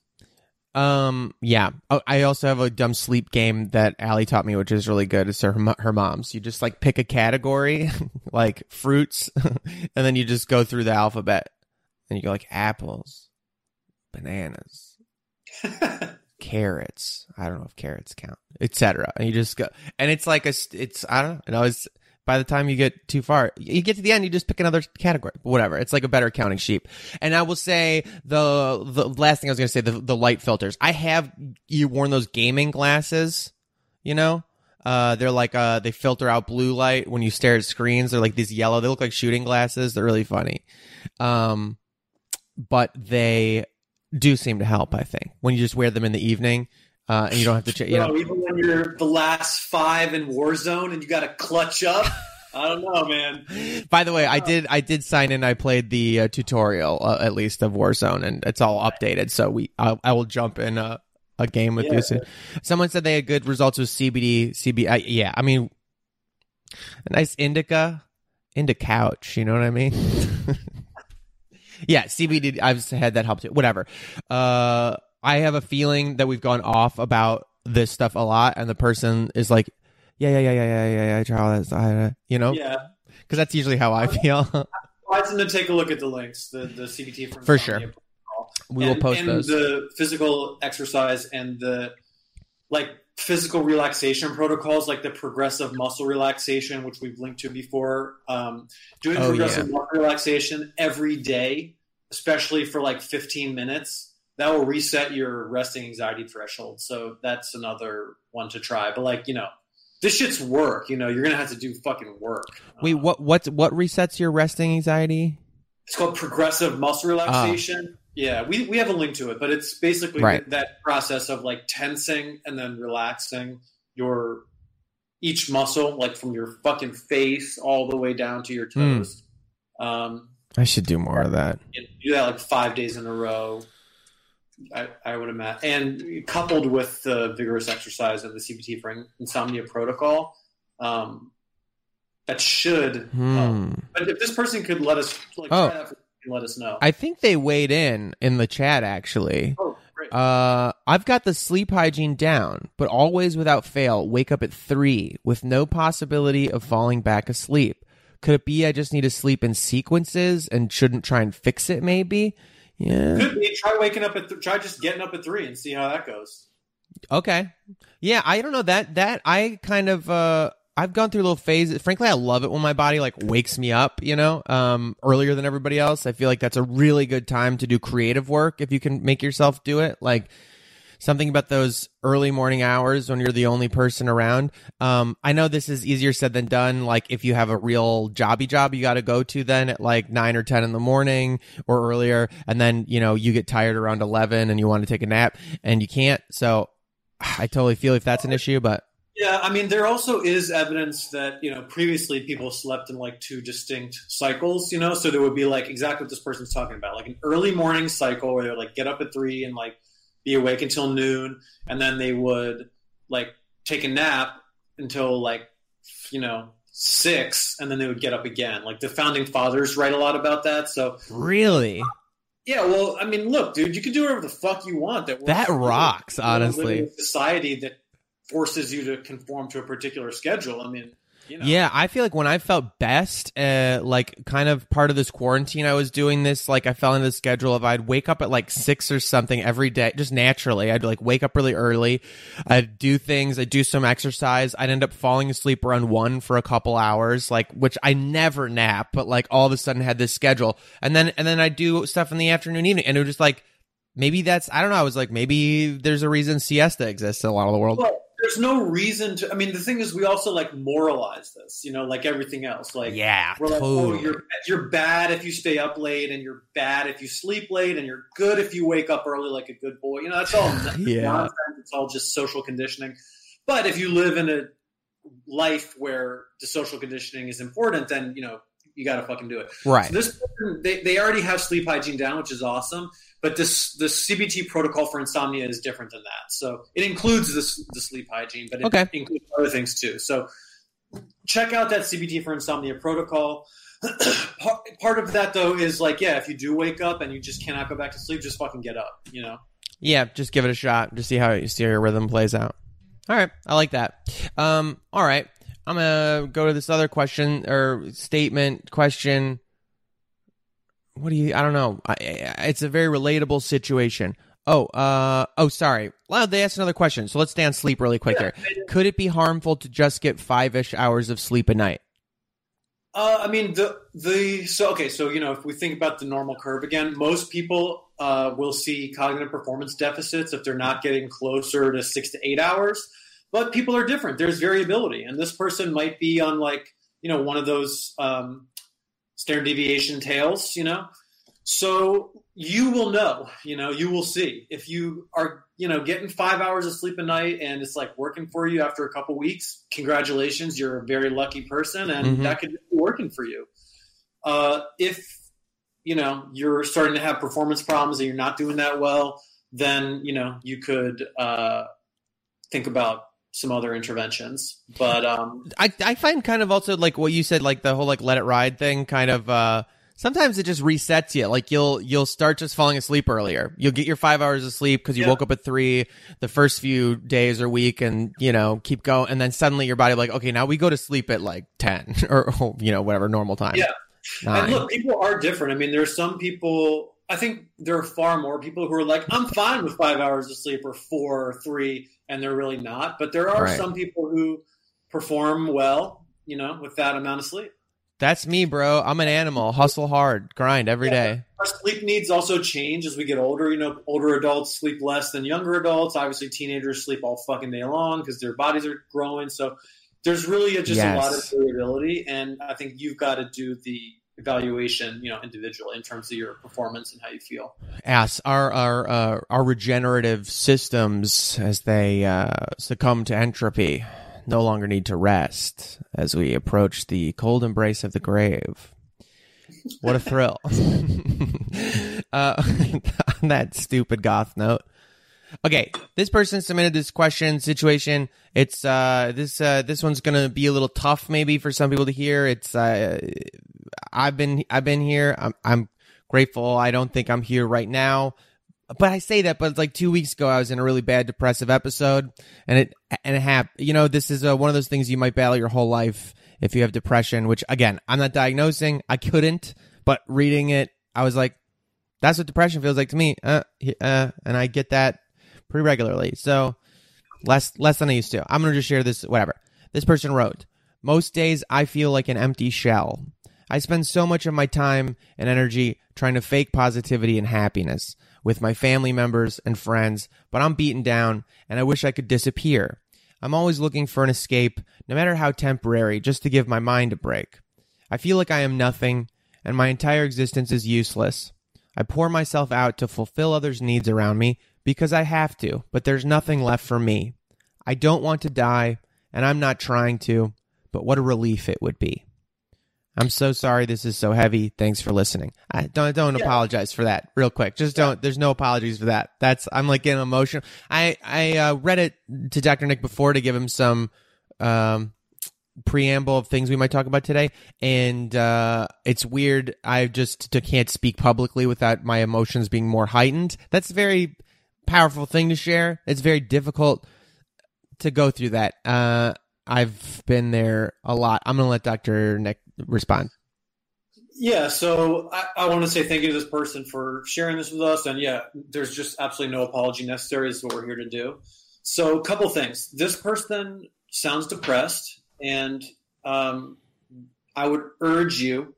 Um. Yeah. Oh, I also have a dumb sleep game that Allie taught me, which is really good. It's her mo- her mom's. You just like pick a category, like fruits, and then you just go through the alphabet, and you go like apples, bananas, carrots. I don't know if carrots count, et cetera. And you just go, and it's like a, st- it's I don't know. It always by the time you get too far, you get to the end, you just pick another category. Whatever. It's like a better counting sheet. And I will say the the last thing I was going to say, the, the light filters. I have you worn those gaming glasses, you know? Uh, they're like, uh, they filter out blue light when you stare at screens. They're like these yellow, they look like shooting glasses. They're really funny. Um, but they do seem to help, I think, when you just wear them in the evening. Uh, and you don't have to, ch- you
Bro,
know,
even when you're the last five in Warzone and you got to clutch up. I don't know, man.
By the way, I did I did sign in. I played the uh, tutorial uh, at least of Warzone, and it's all updated. So we I, I will jump in a, a game with
Yeah.
you soon. Someone said they had good results with C B D. C B D, I, yeah, I mean, a nice indica, indica couch. You know what I mean? Yeah, C B D. I've had that help too. Whatever. Uh, I have a feeling that we've gone off about this stuff a lot, and the person is like, yeah, yeah, yeah, yeah, yeah, yeah, yeah, I try all that stuff, you know?
Yeah.
Because that's usually how I feel.
I advise them to take a look at the links, the, the C B T from
For
Insomnia
sure.
protocol.
We will
and,
post
and
those.
the physical exercise and the like physical relaxation protocols, like the progressive muscle relaxation, which we've linked to before. Um, doing
Oh,
progressive
yeah.
muscle relaxation every day, especially for like fifteen minutes, that will reset your resting anxiety threshold. So that's another one to try. But like, you know, this shit's work. You know, you're gonna have to do fucking work.
Wait,
Um,
what what what resets your resting anxiety?
It's called progressive muscle relaxation. Yeah, we, we have a link to it, but it's basically
Right.
that process of like tensing and then relaxing your each muscle, like from your fucking face all the way down to your toes. Um,
I should do more of that.
and do that like five days in a row. I, I would imagine, and coupled with the vigorous exercise and the C B T for insomnia protocol, um, that should.
Hmm.
Um, but if this person could let us, like,
Oh.
try that, and let us know.
I think they weighed in in the chat actually.
oh, great.
Uh, I've got the sleep hygiene down, but always without fail, wake up at three with no possibility of falling back asleep. Could it be I just need to sleep in sequences and shouldn't try and fix it? Maybe. Yeah.
Could be. Try waking up at th- try just getting up at three and see how that goes.
Okay. Yeah, I don't know that that I kind of uh I've gone through little phases. Frankly, I love it when my body like wakes me up, you know, um earlier than everybody else. I feel like that's a really good time to do creative work if you can make yourself do it. Like something about those early morning hours when you're the only person around. Um, I know this is easier said than done. Like if you have a real jobby job you got to go to then at like nine or ten in the morning or earlier. And then, you know, you get tired around eleven and you want to take a nap and you can't. So I totally feel if that's an issue, but
Yeah, I mean, there also is evidence that, you know, previously people slept in like two distinct cycles, you know, so there would be like exactly what this person's talking about, like an early morning cycle where they would like get up at three and like be awake until noon, and then they would like take a nap until like, you know, six, and then they would get up again. Like the founding fathers write a lot about that. So
really,
yeah, well, I mean, look, dude, you can do whatever the fuck you want. That works
that
for you.
rocks,
You don't live in
honestly.
a society that forces you to conform to a particular schedule. I mean, you know.
Yeah, I feel like when I felt best, uh, like kind of part of this quarantine, I was doing this, like I fell into the schedule of I'd wake up at like six or something every day, just naturally. I'd like wake up really early. I'd do things. I'd do some exercise. I'd end up falling asleep around one for a couple hours, like, which I never nap, but like all of a sudden had this schedule. And then, and then I'd do stuff in the afternoon, evening. And it was just like, maybe that's, I don't know. I was like, maybe there's a reason siesta exists in a lot of the world.
Well, there's no reason to. I mean, the thing is, we also like moralize this, you know, like everything else. Like,
Yeah,
we're like, oh,
totally.
you're you're bad if you stay up late, and you're bad if you sleep late, and you're good if you wake up early, like a good boy. You know, that's all
Yeah.
nonsense. It's all just social conditioning. But if you live in a life where the social conditioning is important, then you know you got to fucking do it.
Right.
So this person, they they already have sleep hygiene down, which is awesome. But this the C B T protocol for insomnia is different than that. So it includes this the sleep hygiene, but it
Okay.
includes other things too. So check out that C B T for insomnia protocol. part, part of that though is like, yeah, if you do wake up and you just cannot go back to sleep, just fucking get up. You know.
Yeah, just give it a shot. Just see how you see how your rhythm plays out. All right, I like that. Um, all right, I'm gonna go to this other question or statement question. What do you? I don't know. I, I- it's a very relatable situation. Oh, uh, oh, sorry. Well, they asked another question, so let's stay on sleep really quick here. Could it be harmful to just get five-ish hours of sleep a night?
Uh, I mean, the the so okay, so you know, if we think about the normal curve again, most people uh, will see cognitive performance deficits if they're not getting closer to six to eight hours. But people are different. There's variability, and this person might be on like you know one of those um, standard deviation tails, you know. So you will know, you know, you will see if you are, you know, getting five hours of sleep a night and it's like working for you after a couple weeks. Congratulations, you're a very lucky person, and mm-hmm. that could be working for you. Uh, if you know you're starting to have performance problems and you're not doing that well, then you know you could uh, think about some other interventions. But um,
I I find kind of also like what you said, like the whole like let it ride thing, kind of. Uh... Sometimes it just resets you. Like you'll you'll start just falling asleep earlier. You'll get your five hours of sleep because you yeah. woke up at three the first few days or week, and you know keep going. And then suddenly your body like, okay, now we go to sleep at like ten or you know whatever normal time.
Yeah, Nine. And look, people are different. I mean, there's some people. I think there are far more people who are like, I'm fine with five hours of sleep or four or three, and they're really not. But there are right. some people who perform well, you know, with that amount of sleep.
That's me, bro. I'm an animal. Hustle hard. Grind every
yeah,
day.
Our sleep needs also change as we get older. You know, older adults sleep less than younger adults. Obviously, teenagers sleep all fucking day long because their bodies are growing. So there's really a, just yes. a lot of variability. And I think you've got to do the evaluation, you know, individually in terms of your performance and how you feel.
Yes, our our uh, our regenerative systems, as they uh, succumb to entropy, no longer need to rest as we approach the cold embrace of the grave. What a thrill. uh, on that stupid goth note. Okay, this person submitted this question situation. It's uh this uh this one's gonna be a little tough maybe for some people to hear. It's uh I've been I've been here. I'm I'm grateful. I don't think I'm here right now. But I say that, but it's like two weeks ago, I was in a really bad depressive episode, and it and it happened. You know, this is uh, one of those things you might battle your whole life if you have depression. Which again, I'm not diagnosing. I couldn't, but reading it, I was like, "That's what depression feels like to me." Uh, uh, and I get that pretty regularly, so less less than I used to. I'm gonna just share this. Whatever. This person wrote, "Most days I feel like an empty shell. I spend so much of my time and energy trying to fake positivity and happiness with my family members and friends, but I'm beaten down and I wish I could disappear. I'm always looking for an escape, no matter how temporary, just to give my mind a break. I feel like I am nothing and my entire existence is useless. I pour myself out to fulfill others' needs around me because I have to, but there's nothing left for me. I don't want to die and I'm not trying to, but what a relief it would be. I'm so sorry this is so heavy. Thanks for listening." I don't don't yeah. apologize for that. Real quick. Just don't yeah. there's no apologies for that. That's I'm like getting emotional. I I uh, read it to Doctor Nick before to give him some um preamble of things we might talk about today, and uh it's weird. I just can't speak publicly without my emotions being more heightened. That's a very powerful thing to share. It's very difficult to go through that. Uh I've been there a lot. I'm going to let Doctor Nick respond.
Yeah, so I, I want to say thank you to this person for sharing this with us. And yeah, there's just absolutely no apology necessary. This is what we're here to do. So a couple things. This person sounds depressed, and um, I would urge you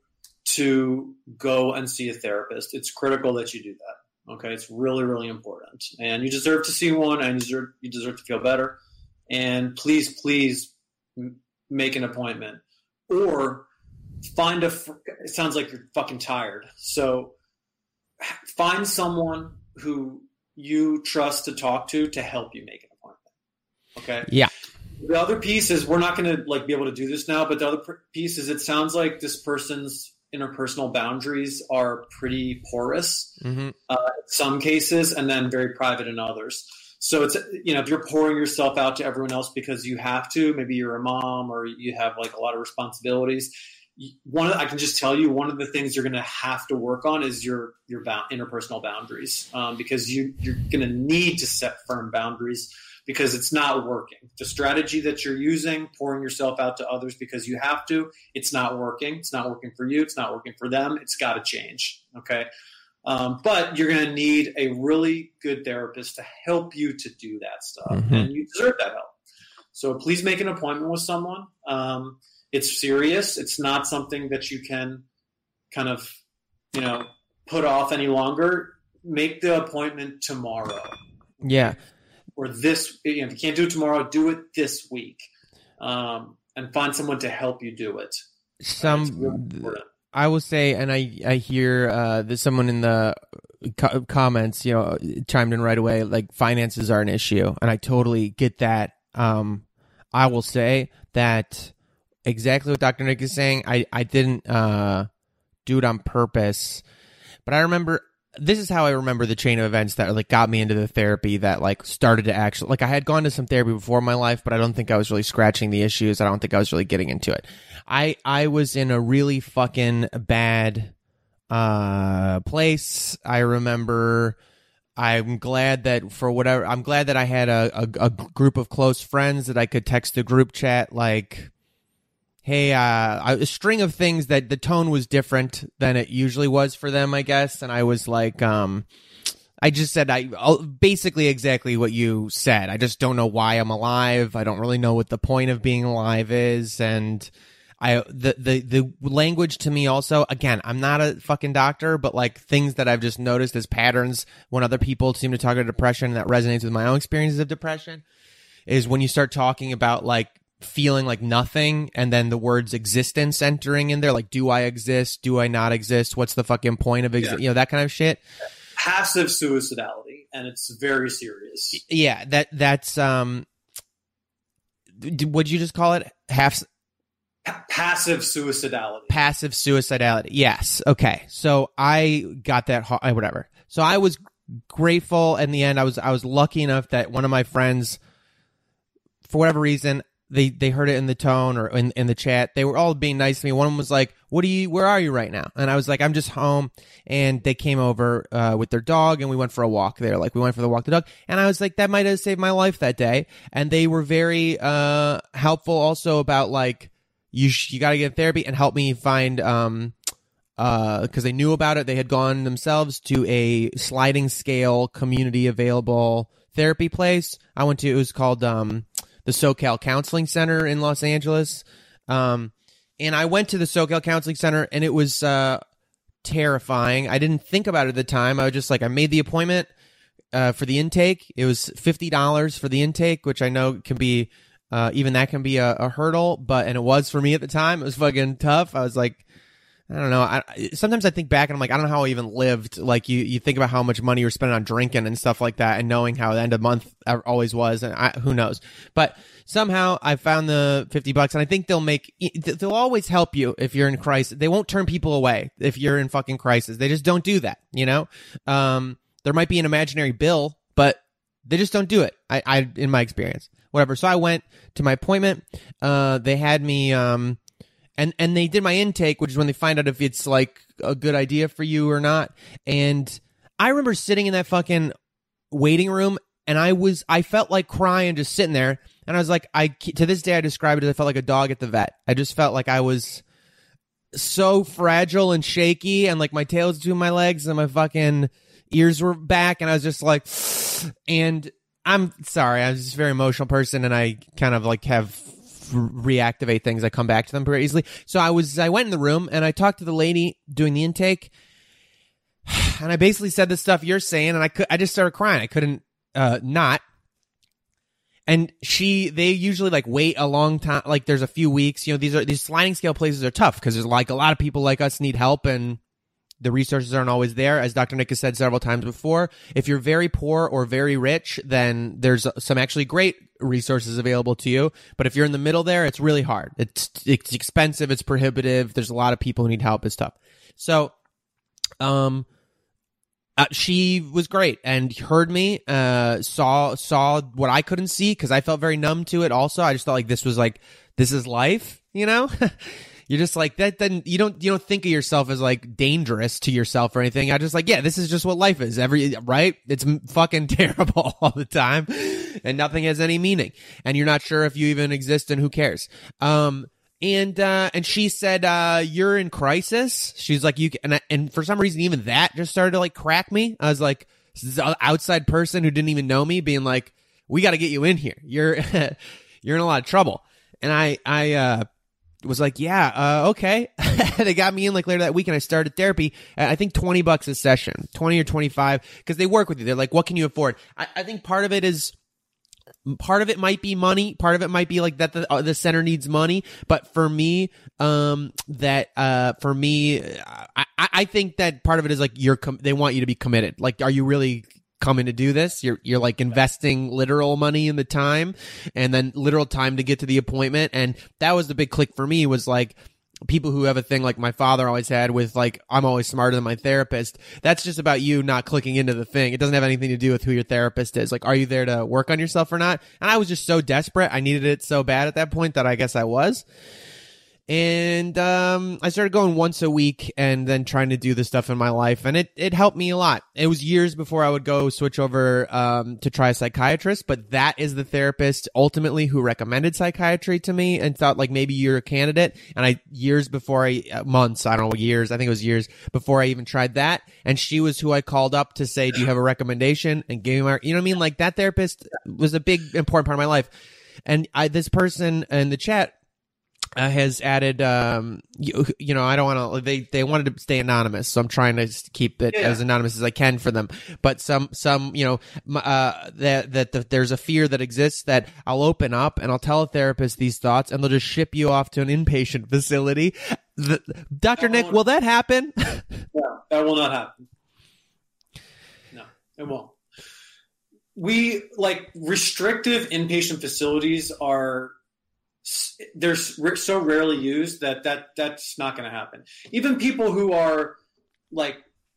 to go and see a therapist. It's critical that you do that. Okay, it's really, really important. And you deserve to see one, and you deserve, you deserve to feel better. And please, please make an appointment, or find a, it sounds like you're fucking tired. So find someone who you trust to talk to to help you make an appointment. Okay.
Yeah.
The other piece is, we're not going to like be able to do this now, but the other piece is, it sounds like this person's interpersonal boundaries are pretty porous, mm-hmm. uh, in some cases, and then very private in others. So it's, you know, if you're pouring yourself out to everyone else because you have to, maybe you're a mom or you have like a lot of responsibilities. One, of the, I can just tell you, one of the things you're going to have to work on is your your ba- interpersonal boundaries, um, because you you're going to need to set firm boundaries because it's not working. The strategy that you're using, pouring yourself out to others because you have to, it's not working. It's not working for you. It's not working for them. It's got to change. Okay. Um, but you're going to need a really good therapist to help you to do that stuff. Mm-hmm. And you deserve that help. So please make an appointment with someone. Um, it's serious. It's not something that you can kind of, you know, put off any longer. Make the appointment tomorrow.
Yeah.
Or this, you know, if you can't do it tomorrow, do it this week. Um, and find someone to help you do it.
Some, I will say, and I, I hear uh, there's someone in the co- comments, you know, chimed in right away, like finances are an issue. And I totally get that. Um, I will say that exactly what Doctor Nick is saying. I, I didn't uh, do it on purpose, but I remember, this is how I remember the chain of events that like got me into the therapy that like started to actually, like I had gone to some therapy before in my life, but I don't think I was really scratching the issues. I don't think I was really getting into it. I, I was in a really fucking bad uh, place. I remember, I'm glad that for whatever, I'm glad that I had a, a, a group of close friends that I could text a group chat like, hey, uh, a string of things that the tone was different than it usually was for them, I guess. And I was like, um, I just said, I basically exactly what you said. I just don't know why I'm alive. I don't really know what the point of being alive is. And I, the, the, the language to me also, again, I'm not a fucking doctor, but like things that I've just noticed as patterns when other people seem to talk about depression that resonates with my own experiences of depression is when you start talking about like, feeling like nothing and then the words existence entering in there, like do I exist, do I not exist, what's the fucking point of exist, yeah. You know, that kind of shit.
Passive suicidality, and it's very serious.
Yeah, that that's um would you just call it half
P- passive suicidality?
Passive suicidality, yes. Okay, so I got that, whatever. So I was grateful in the end. I was I was lucky enough that one of my friends, for whatever reason, They they heard it in the tone or in, in the chat. They were all being nice to me. One of them was like, "What do you? Where are you right now?" And I was like, "I'm just home." And they came over uh, with their dog, and we went for a walk there. Like we went for the walk the dog, and I was like, "That might have saved my life that day." And they were very uh, helpful, also about like you sh- you got to get therapy and help me find um uh because they knew about it. They had gone themselves to a sliding scale community available therapy place. I went to. It was called um. the SoCal Counseling Center in Los Angeles. Um, and I went to the SoCal Counseling Center, and it was uh, terrifying. I didn't think about it at the time. I was just like, I made the appointment uh, for the intake. It was fifty dollars for the intake, which I know can be, uh, even that can be a, a hurdle, but, and it was for me at the time. It was fucking tough. I was like, I don't know. I, sometimes I think back and I'm like, I don't know how I even lived. Like you, you think about how much money you're spending on drinking and stuff like that, and knowing how the end of the month always was, and I, who knows. But somehow I found the fifty bucks, and I think they'll make, they'll always help you if you're in crisis. They won't turn people away if you're in fucking crisis. They just don't do that, you know? Um, there might be an imaginary bill, but they just don't do it. I, I, in my experience, whatever. So I went to my appointment. Uh, they had me, um, And and they did my intake, which is when they find out if it's like a good idea for you or not. And I remember sitting in that fucking waiting room, and I was I felt like crying just sitting there. And I was like, I to this day I describe it as I felt like a dog at the vet. I just felt like I was so fragile and shaky, and like my tail was between my legs, and my fucking ears were back, and I was just like, and I'm sorry, I'm just a very emotional person, and I kind of like have. reactivate things. I come back to them very easily. So I was, I went in the room and I talked to the lady doing the intake, and I basically said the stuff you're saying, and I could, I just started crying. I couldn't, uh, not. And she, they usually like wait a long time. Like there's a few weeks, you know, these are, these sliding scale places are tough because there's like a lot of people like us need help, and the resources aren't always there. As Doctor Nick has said several times before, if you're very poor or very rich, then there's some actually great resources available to you. But if you're in the middle there, it's really hard. It's it's expensive. It's prohibitive. There's a lot of people who need help. It's tough. So, um, uh, she was great and heard me, uh, saw saw what I couldn't see because I felt very numb to it. Also, I just felt like this was like this is life, you know. You're just like that. Then you don't you don't think of yourself as like dangerous to yourself or anything. I just like, yeah, this is just what life is. Every right, it's fucking terrible all the time, and nothing has any meaning. And you're not sure if you even exist, and who cares? Um, and uh, and she said, uh, "You're in crisis." She's like, "You," and I, and for some reason, even that just started to like crack me. I was like, this outside person who didn't even know me, being like, "We got to get you in here. You're you're in a lot of trouble." And I I. uh was like, yeah, uh, okay. They got me in like later that week, and I started therapy at, I think, twenty bucks a session, twenty or twenty-five, because they work with you. They're like, what can you afford? I, I think part of it is, part of it might be money. Part of it might be like that the, uh, the center needs money. But for me, um, that, uh, for me, I, I think that part of it is like, you're, com- they want you to be committed. Like, are you really coming to do this? You're, you're like investing literal money in the time, and then literal time to get to the appointment. And that was the big click for me, was like, people who have a thing like my father always had with like, I'm always smarter than my therapist. That's just about you not clicking into the thing. It doesn't have anything to do with who your therapist is. Like, are you there to work on yourself or not? And I was just so desperate. I needed it so bad at that point that I guess I was. And um, I started going once a week and then trying to do the stuff in my life. And it, it helped me a lot. It was years before I would go switch over um, to try a psychiatrist. But that is the therapist ultimately who recommended psychiatry to me and thought like, maybe you're a candidate. And I, years before I, uh, months, I don't know, years, I think it was years before I even tried that. And she was who I called up to say, do you have a recommendation? And gave me my, you know what I mean? Like, that therapist was a big, important part of my life. And I, this person in the chat, Uh, has added, um, you, you know, I don't want to, they, they wanted to stay anonymous, so I'm trying to keep it yeah. as anonymous as I can for them. But some, some, you know, uh, that, that the, there's a fear that exists that I'll open up and I'll tell a therapist these thoughts and they'll just ship you off to an inpatient facility. The, Doctor Nick, will that happen?
No, that will not happen. No, it won't. We, like, restrictive inpatient facilities are, they're so rarely used that, that that's not going to happen. Even people who are like,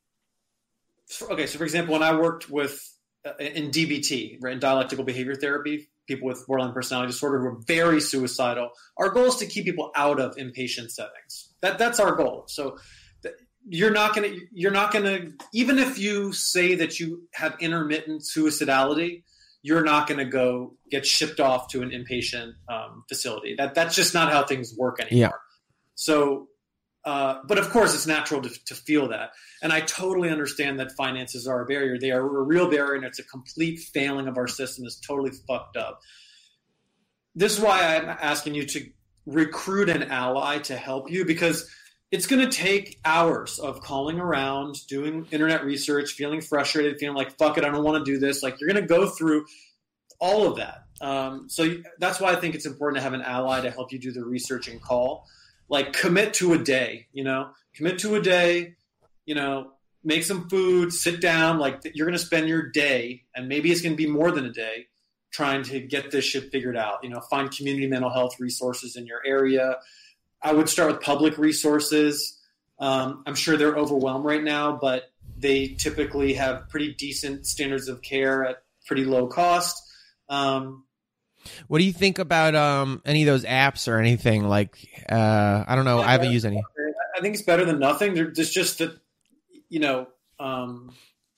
okay, so for example, when I worked with uh, in D B T, right, in dialectical behavior therapy, people with borderline personality disorder who are very suicidal, our goal is to keep people out of inpatient settings. That that's our goal. So th- you're not going to, you're not going to, even if you say that you have intermittent suicidality, you're not going to go get shipped off to an inpatient um, facility. That that's just not how things work anymore. Yeah. So, uh, but of course, it's natural to, to feel that, and I totally understand that finances are a barrier. They are a real barrier, and it's a complete failing of our system. It's totally fucked up. This is why I'm asking you to recruit an ally to help you, because it's going to take hours of calling around, doing internet research, feeling frustrated, feeling like, fuck it, I don't want to do this. Like, you're going to go through all of that. Um, so you, that's why I think it's important to have an ally to help you do the research and call. Like, commit to a day, you know, commit to a day, you know, make some food, sit down. Like, you're going to spend your day, and maybe it's going to be more than a day, trying to get this shit figured out. You know, find community mental health resources in your area. I would start with public resources. Um, I'm sure they're overwhelmed right now, but they typically have pretty decent standards of care at pretty low cost. Um,
what do you think about um, any of those apps or anything? Like, uh, I don't know. I haven't used any.
I think it's better than nothing. There's just that, you know, um,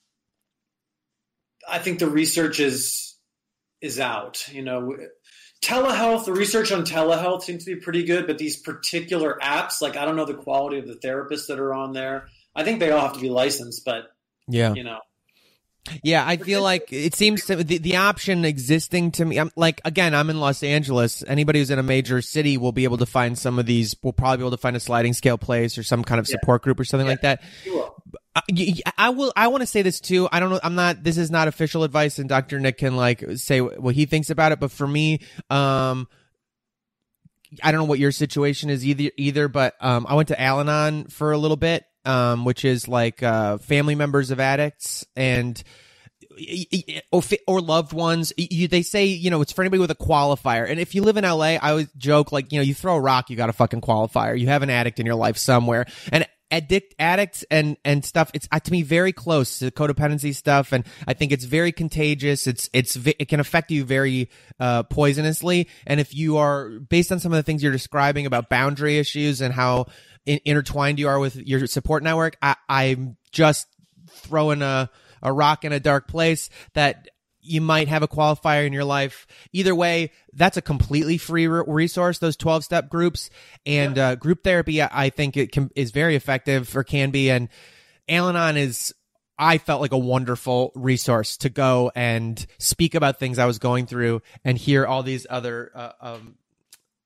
I think the research is is out, you know. Telehealth, the research on telehealth seems to be pretty good, but these particular apps, like, I don't know the quality of the therapists that are on there. I think they all have to be licensed, but, yeah, you know.
Yeah, I feel like it seems to the, the option existing to me. I'm like, again, I'm in Los Angeles. Anybody who's in a major city will be able to find some of these. We'll probably be able to find a sliding scale place or some kind of support yeah. group or something yeah. like that. You will. I will. I want to say this too. I don't know. I'm not. This is not official advice, and Doctor Nick can like say what he thinks about it. But for me, um, I don't know what your situation is either. Either, but um, I went to Al-Anon for a little bit, um, which is like uh, family members of addicts and or, or loved ones. You, they say, you know, it's for anybody with a qualifier. And if you live in L A, I always joke like, you know, you throw a rock, you got a fucking qualifier. You have an addict in your life somewhere, and addict addicts and and stuff, it's uh, to me very close to codependency stuff, and I think it's very contagious. It's it's it can affect you very uh poisonously, and if you are, based on some of the things you're describing about boundary issues and how in, intertwined you are with your support network, I, I'm just throwing a a rock in a dark place that you might have a qualifier in your life. Either way, that's a completely free re- resource, those twelve-step groups. And yeah. uh, group therapy, I think it can, is very effective, or can be. And Al-Anon is, I felt like a wonderful resource to go and speak about things I was going through and hear all these other uh, um,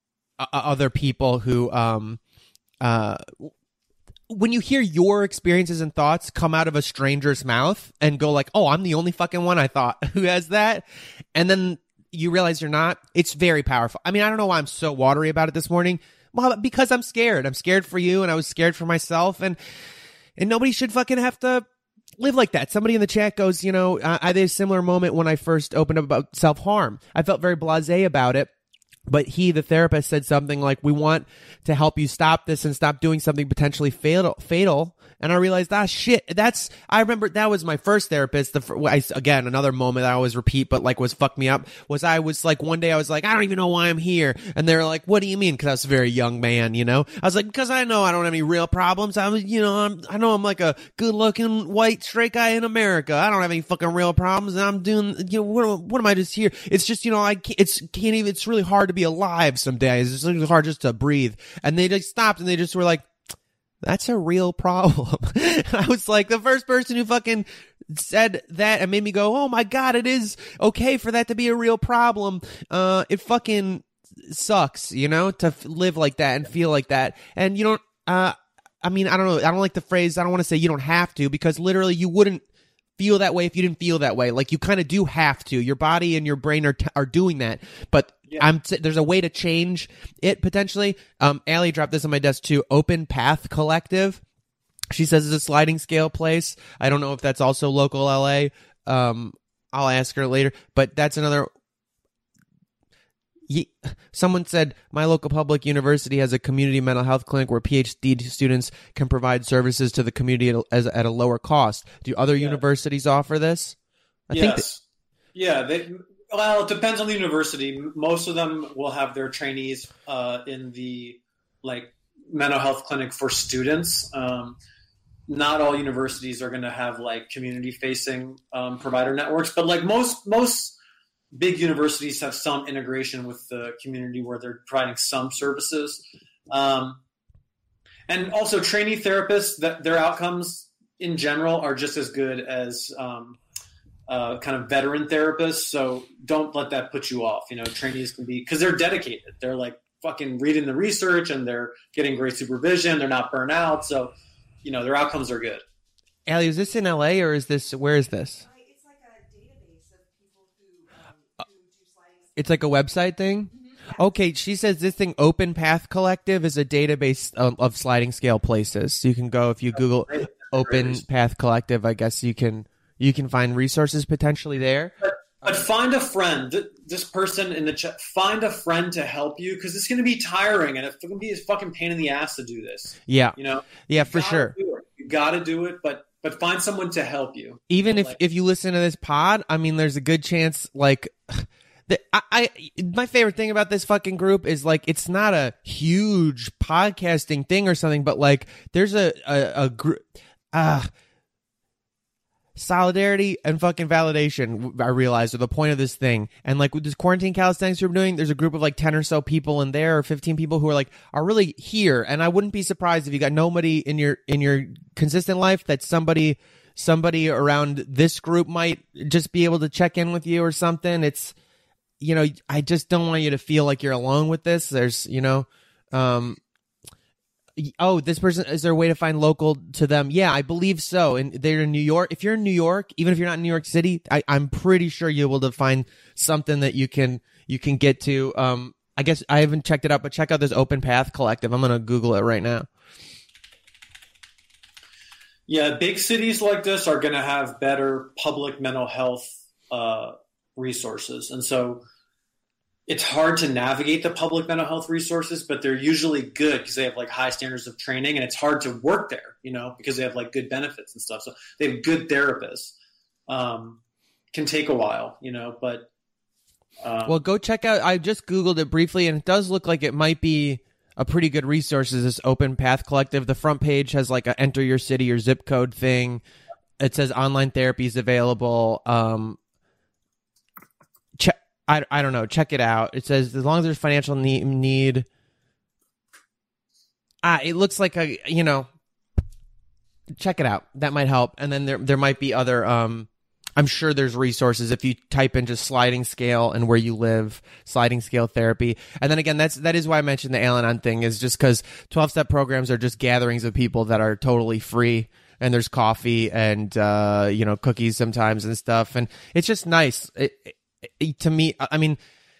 uh, other people who, um, uh, when you hear your experiences and thoughts come out of a stranger's mouth and go like, oh, I'm the only fucking one I thought who has that. And then you realize you're not. It's very powerful. I mean, I don't know why I'm so watery about it this morning. Well, because I'm scared. I'm scared for you and I was scared for myself. And, and nobody should fucking have to live like that. Somebody in the chat goes, you know, uh, I had a similar moment when I first opened up about self-harm. I felt very blasé about it. But he, the therapist, said something like, we want to help you stop this and stop doing something potentially fatal. fatal. And I realized, ah, shit, that's, I remember that was my first therapist. The I, Again, another moment I always repeat, but like was fucked me up, was I was like, one day I was like, I don't even know why I'm here. And they were like, what do you mean? Because I was a very young man, you know? I was like, because I know I don't have any real problems. I'm, you know, I'm, I know I'm like a good looking white straight guy in America. I don't have any fucking real problems. And I'm doing, you know, what, what am I just here? It's just, you know, I can't, it's can't even, it's really hard to be alive some days. It's really hard just to breathe. And they just stopped and they just were like, that's a real problem. I was like the first person who fucking said that and made me go, oh my God, it is okay for that to be a real problem. Uh, it fucking sucks, you know, to f- live like that and feel like that. And you don't, uh, I mean, I don't know. I don't like the phrase. I don't want to say you don't have to, because literally you wouldn't feel that way if you didn't feel that way. Like you kind of do have to. Your body and your brain are t- are doing that. But yeah. I'm t- there's a way to change it potentially. Um, Allie dropped this on my desk too. Open Path Collective. She says it's a sliding scale place. I don't know if that's also local L A. Um, I'll ask her later. But that's another. Someone said my local public university has a community mental health clinic where PhD students can provide services to the community at a, as, at a lower cost. Do other yeah. universities offer this? I
yes.
think that-
yeah. They, well, it depends on the university. Most of them will have their trainees uh, in the like mental health clinic for students. Um, not all universities are going to have like community facing um, provider networks, but like most most. Big universities have some integration with the community where they're providing some services. Um, and also trainee therapists, that their outcomes in general are just as good as um, uh, kind of veteran therapists. So don't let that put you off. You know, trainees can be, because they're dedicated. They're like fucking reading the research and they're getting great supervision. They're not burnt out. So, you know, their outcomes are good.
Allie, is this in L A or is this, where is this? It's like a website thing? Okay, she says this thing, Open Path Collective, is a database of, of sliding scale places. So you can go, if you Google Open Path Collective, I guess you can you can find resources potentially there.
But, but find a friend. This person in the chat, find a friend to help you, because it's going to be tiring and it's going to be a fucking pain in the ass to do this.
Yeah.
You know?
Yeah, for sure.
You got to do it, but but find someone to help you.
Even if,
like,
if you listen to this pod, I mean, there's a good chance, like... The, I, I my favorite thing about this fucking group is like it's not a huge podcasting thing or something, but like there's a a, a group uh solidarity and fucking validation, I realized, are the point of this thing. And like with this quarantine calisthenics we're doing, there's a group of like ten or so people in there, or fifteen people who are like are really here. And I wouldn't be surprised if you got nobody in your in your consistent life, that somebody somebody around this group might just be able to check in with you or something. It's, you know, I just don't want you to feel like you're alone with this. There's, you know, um, oh, this person, is there a way to find local to them? Yeah, I believe so. And they're in New York. If you're in New York, even if you're not in New York City, I, I'm pretty sure you'll be able to find something that you can, you can get to. Um, I guess I haven't checked it out, but check out this Open Path Collective. I'm going to Google it right now.
Yeah, big cities like this are going to have better public mental health uh, resources. And so it's hard to navigate the public mental health resources, but they're usually good because they have like high standards of training, and it's hard to work there, you know, because they have like good benefits and stuff. So they have good therapists. Um, can take a while, you know, but. Um,
well, go check out. I just Googled it briefly, and it does look like it might be a pretty good resource. Is this Open Path Collective? The front page has like a enter your city or zip code thing. It says online therapy is available. Um, check. I, I don't know. Check it out. It says as long as there's financial need, need ah, it looks like a, you know, check it out. That might help. And then there there might be other um I'm sure there's resources if you type in just sliding scale and where you live, sliding scale therapy. And then again, that's that is why I mentioned the Al-Anon thing, is just because twelve-step programs are just gatherings of people that are totally free, and there's coffee and uh, you know, cookies sometimes and stuff, and it's just nice. It, it, to me, I mean,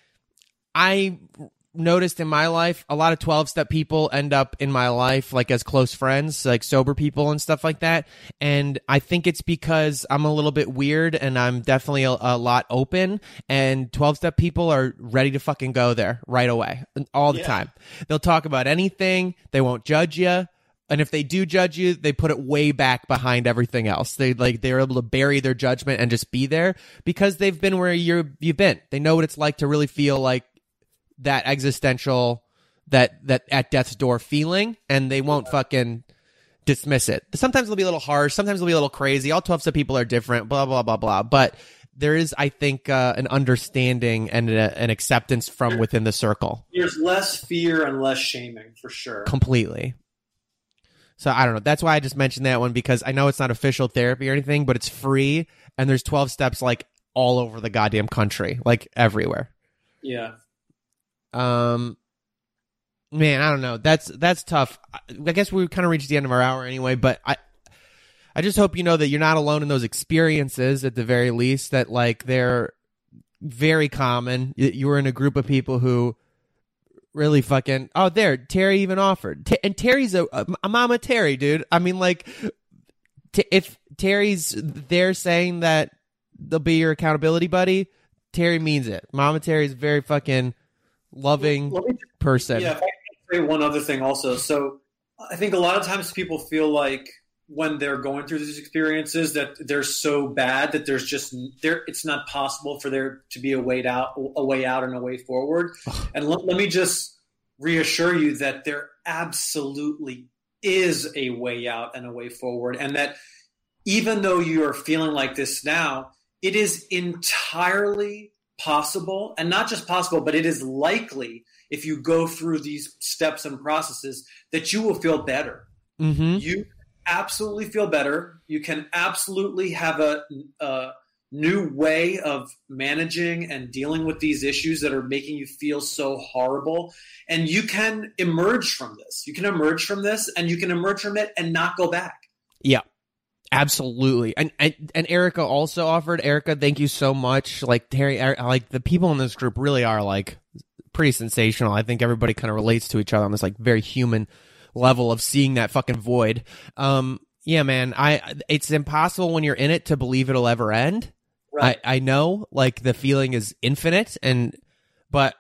I noticed in my life a lot of twelve-step people end up in my life like as close friends, like sober people and stuff like that. And I think it's because I'm a little bit weird and I'm definitely a, a lot open, and twelve-step people are ready to fucking go there right away, all the
Yeah.
time. They'll talk about anything. They won't judge you. And if they do judge you, they put it way back behind everything else. They like they're able to bury their judgment and just be there because they've been where you're you've been. They know what it's like to really feel like that existential, that that at death's door feeling, and they won't fucking dismiss it. Sometimes they'll be a little harsh, sometimes they'll be a little crazy. All twelve-step people are different, blah blah blah blah. But there is, I think, uh, an understanding and a, an acceptance from within the circle.
There's less fear and less shaming, for sure.
Completely. So I don't know. That's why I just mentioned that one, because I know it's not official therapy or anything, but it's free, and there's twelve steps like all over the goddamn country, like everywhere.
Yeah.
Um, man, I don't know. That's that's tough. I guess we kind of reached the end of our hour anyway, but I, I just hope you know that you're not alone in those experiences. At the very least, that like they're very common. You, you were in a group of people who really fucking. Oh, there, Terry even offered, T- and Terry's a, a mama Terry, dude. I mean, like, t- if Terry's there saying that they'll be your accountability buddy, Terry means it. Mama Terry's very fucking loving
Let me-
person.
Yeah, if I can say one other thing also. So I think a lot of times people feel like when they're going through these experiences that they're so bad that there's just there it's not possible for there to be a way out a way out and a way forward. And let, let me just reassure you that there absolutely is a way out and a way forward, and that even though you are feeling like this now, it is entirely possible, and not just possible, but it is likely, if you go through these steps and processes, that you will feel better.
Mm-hmm.
You absolutely feel better. You can absolutely have a, a new way of managing and dealing with these issues that are making you feel so horrible. And you can emerge from this. You can emerge from this, and you can emerge from it and not go back.
Yeah. Absolutely. And, and and Erica also offered. Erica, thank you so much. Like Terry, like the people in this group really are like pretty sensational. I think everybody kind of relates to each other on this like very human level of seeing that fucking void. Um, yeah, man, I it's impossible when you're in it to believe it'll ever end.
Right.
I, I know, like the feeling is infinite, and but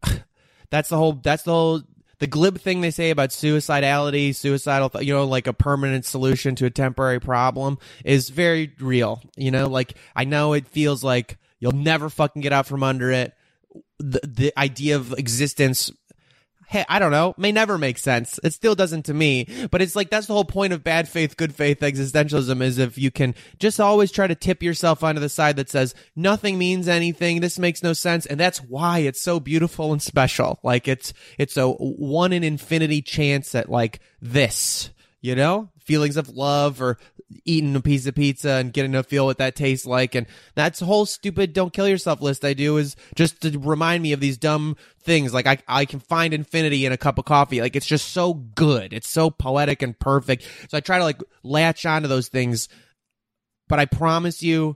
that's the whole that's the whole the glib thing they say about suicidality, suicidal, you know, like a permanent solution to a temporary problem is very real. You know, like I know it feels like you'll never fucking get out from under it. The, the idea of existence, hey, I don't know, may never make sense. It still doesn't to me, but it's like that's the whole point of bad faith, good faith existentialism, is if you can just always try to tip yourself onto the side that says nothing means anything, this makes no sense, and that's why it's so beautiful and special. Like it's it's a one in infinity chance at like this, you know, feelings of love or eating a piece of pizza and getting to feel what that tastes like. And that's the whole stupid don't kill yourself list I do, is just to remind me of these dumb things. Like I, I can find infinity in a cup of coffee. Like it's just so good. It's so poetic and perfect. So I try to like latch onto those things. But I promise you,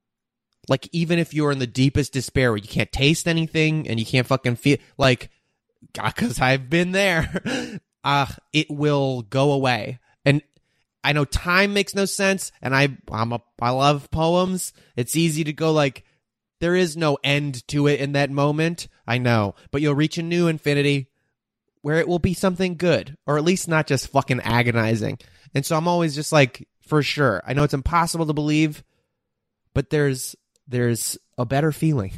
like even if you're in the deepest despair where you can't taste anything and you can't fucking feel, like, because I've been there, uh, it will go away. And I know time makes no sense, and I I'm a I love poems. It's easy to go like there is no end to it in that moment. I know, but you'll reach a new infinity where it will be something good, or at least not just fucking agonizing. And so I'm always just like, for sure. I know it's impossible to believe, but there's there's a better feeling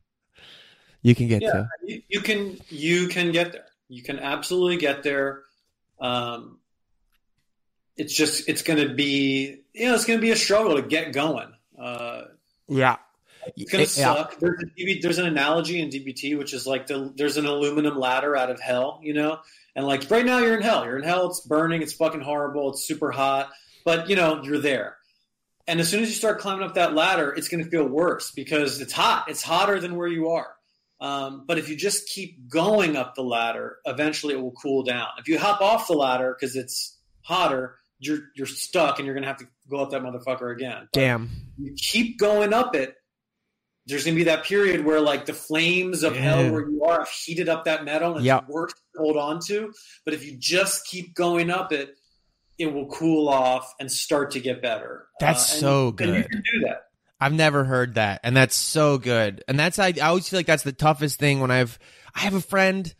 you can get
yeah,
to.
You, you can you can get there. You can absolutely get there. Um, It's just, it's going to be, you know, it's going to be a struggle to get going. Uh,
yeah.
It's going to
Yeah.
suck. There's, a D B, there's an analogy in D B T, which is like the, there's an aluminum ladder out of hell, you know? And like right now you're in hell. You're in hell. It's burning. It's fucking horrible. It's super hot. But, you know, you're there. And as soon as you start climbing up that ladder, it's going to feel worse because it's hot. It's hotter than where you are. Um, but if you just keep going up the ladder, eventually it will cool down. If you hop off the ladder because it's hotter, you're you're stuck and you're going to have to go up that motherfucker again. But
damn.
You keep going up it. There's going to be that period where like the flames of yeah. hell where you are have heated up that metal and
yep.
it's worse to hold on to. But if you just keep going up it, it will cool off and start to get better.
That's
uh, and,
so good.
And you can do that.
I've never heard that, and that's so good. And that's I, I always feel like that's the toughest thing when I've I have a friend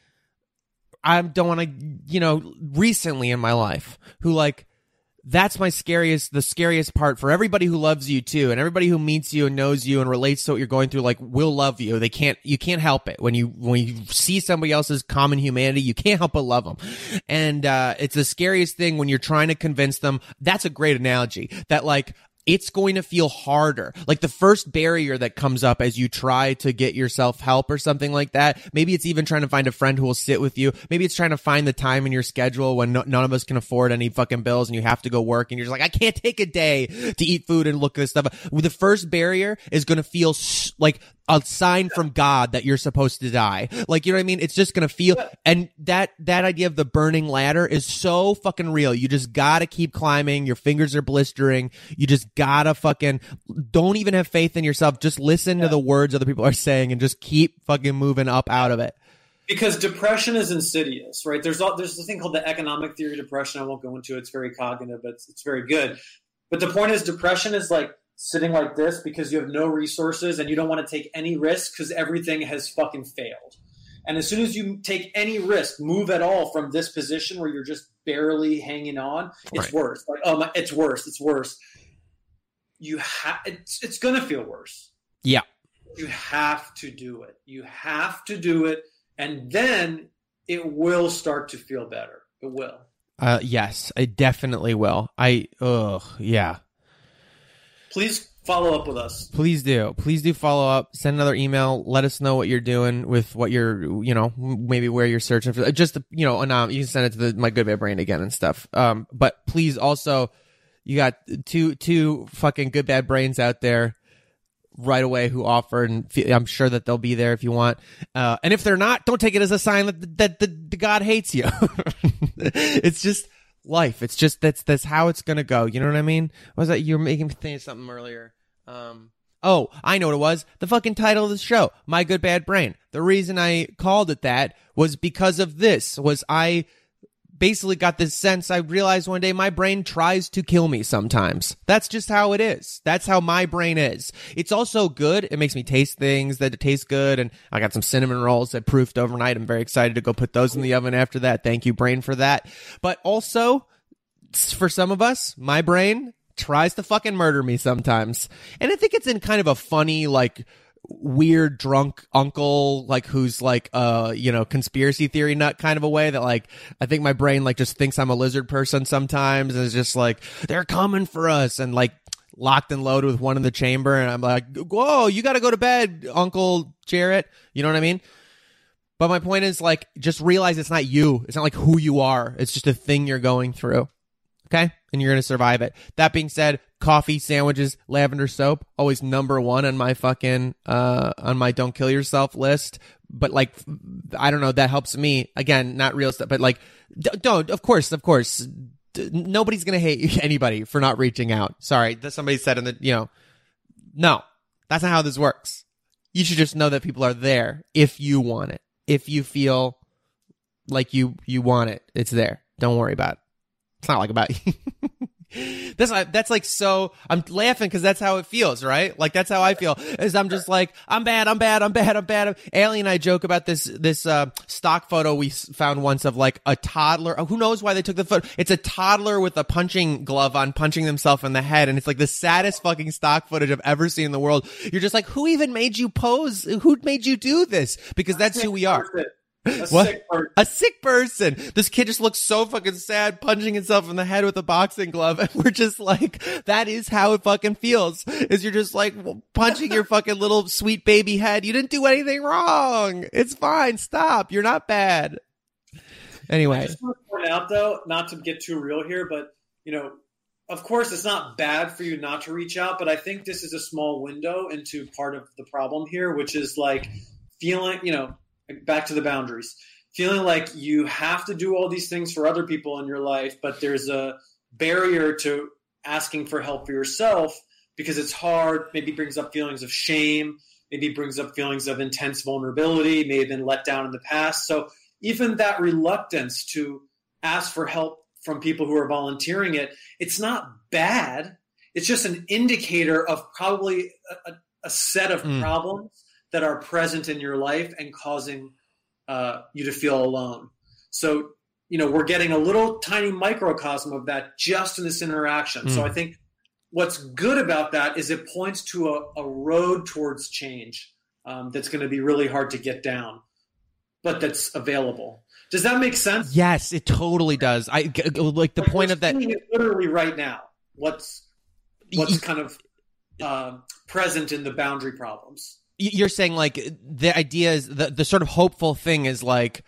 I don't want to you know recently in my life who like that's my scariest the scariest part for everybody who loves you too, and everybody who meets you and knows you and relates to what you're going through like will love you. They can't you can't help it when you when you see somebody else's common humanity, you can't help but love them. And uh it's the scariest thing when you're trying to convince them. That's a great analogy that like it's going to feel harder. Like the first barrier that comes up as you try to get yourself help or something like that. Maybe it's even trying to find a friend who will sit with you. Maybe it's trying to find the time in your schedule when no, none of us can afford any fucking bills and you have to go work and you're just like, I can't take a day to eat food and look at this stuff. The first barrier is going to feel s- like a sign from God that you're supposed to die. Like, you know what I mean? It's just going to feel, and that, that idea of the burning ladder is so fucking real. You just gotta keep climbing. Your fingers are blistering. You just gotta fucking, don't even have faith in yourself. Just listen yeah. to the words other people are saying and just keep fucking moving up out of it.
Because depression is insidious, right? There's all, there's this thing called the economic theory of depression. I won't go into it. It's very cognitive, but it's, it's very good. But the point is depression is like, sitting like this because you have no resources and you don't want to take any risk because everything has fucking failed. And as soon as you take any risk, move at all from this position where you're just barely hanging on, it's right. worse. Like, oh my, it's worse. It's worse. You have, it's, it's going to feel worse.
Yeah.
You have to do it. You have to do it. And then it will start to feel better. It will.
Uh, yes, I definitely will. I, ugh, yeah.
Please follow up with us.
Please do. Please do follow up. Send another email. Let us know what you're doing with what you're, you know, maybe where you're searching for. Just, you know, um, you can send it to the, my Good Bad Brain again and stuff. Um, but please also, you got two, two fucking Good Bad Brains out there right away who offer, and I'm sure that they'll be there if you want. Uh, and if they're not, don't take it as a sign that, that, that the God hates you. It's just life. It's just that's that's how it's gonna go. You know what I mean? What was that? You were making me think of something earlier. Um, oh, I know what it was. The fucking title of the show, My Good Bad Brain. The reason I called it that was because of this. Was I basically got this sense? I realized one day my brain tries to kill me sometimes. That's just how it is. That's how my brain is. It's also good. It makes me taste things that taste good. And I got some cinnamon rolls that proofed overnight. I'm very excited to go put those in the oven after that. Thank you, brain, for that. But also, for some of us, my brain tries to fucking murder me sometimes. And I think it's in kind of a funny, like, weird drunk uncle, like, who's like uh you know conspiracy theory nut kind of a way that, like, I think my brain like just thinks I'm a lizard person sometimes and is just like, they're coming for us, and like locked and loaded with one in the chamber, and I'm like, whoa, you gotta go to bed, Uncle Jarrett. You know what I mean? But my point is, like, just realize it's not you. It's not like who you are. It's just a thing you're going through. Okay? And you're going to survive it. That being said, coffee, sandwiches, lavender soap, always number one on my fucking, uh, on my don't kill yourself list. But, like, I don't know, that helps me. Again, not real stuff, but, like, don't, of course, of course, nobody's going to hate anybody for not reaching out. Sorry, that somebody said in the, you know, no, that's not how this works. You should just know that people are there if you want it. If you feel like you, you want it, it's there. Don't worry about it. It's not like about you. That's that's like, so I'm laughing because that's how it feels, right? Like, that's how I feel. Is I'm just like, I'm bad, I'm bad, I'm bad, I'm bad. Allie and I joke about this this uh, stock photo we found once of, like, a toddler. Who knows why they took the photo? It's a toddler with a punching glove on, punching themselves in the head, and it's like the saddest fucking stock footage I've ever seen in the world. You're just like, who even made you pose? Who made you do this? Because that's who we are.
A
what?
sick person.
A sick person. This kid just looks so fucking sad, punching himself in the head with a boxing glove, and we're just like, that is how it fucking feels. Is you're just like punching your fucking little sweet baby head. You didn't do anything wrong. It's fine. Stop. You're not bad. Anyway,
I just want to point out, though, not to get too real here, but, you know, of course, it's not bad for you not to reach out, but I think this is a small window into part of the problem here, which is like feeling, you know, back to the boundaries, feeling like you have to do all these things for other people in your life, but there's a barrier to asking for help for yourself because it's hard, maybe brings up feelings of shame, maybe brings up feelings of intense vulnerability, may have been let down in the past. So even that reluctance to ask for help from people who are volunteering it, it's not bad. It's just an indicator of probably a, a set of mm. problems that are present in your life and causing uh, you to feel alone. So, you know, we're getting a little tiny microcosm of that just in this interaction. Mm. So I think what's good about that is it points to a, a road towards change um, that's going to be really hard to get down, but that's available. Does that make sense?
Yes, it totally does. I like the
like
point of that.
It literally right now, what's what's kind of uh, present in the boundary problems?
You're saying like the idea is the the sort of hopeful thing is like,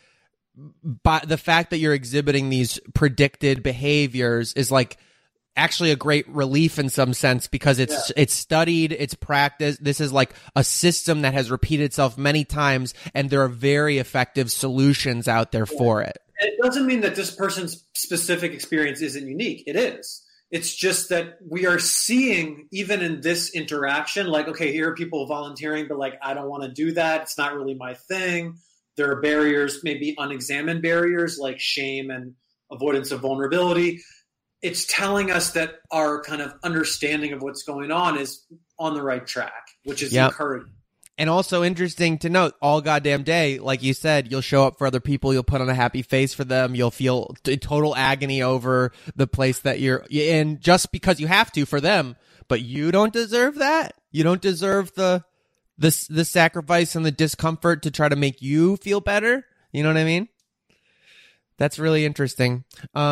by the fact that you're exhibiting these predicted behaviors is like actually a great relief in some sense because it's yeah. it's studied, it's practiced. This is like a system that has repeated itself many times, and there are very effective solutions out there yeah. for it.
It doesn't mean that this person's specific experience isn't unique. It is. It's just that we are seeing, even in this interaction, like, okay, here are people volunteering, but like, I don't want to do that. It's not really my thing. There are barriers, maybe unexamined barriers like shame and avoidance of vulnerability. It's telling us that our kind of understanding of what's going on is on the right track, which is yep. encouraging.
And also interesting to note, all goddamn day, like you said, you'll show up for other people, you'll put on a happy face for them, you'll feel t- total agony over the place that you're in just because you have to for them, but you don't deserve that. You don't deserve the the, the sacrifice and the discomfort to try to make you feel better. You know what I mean? That's really interesting.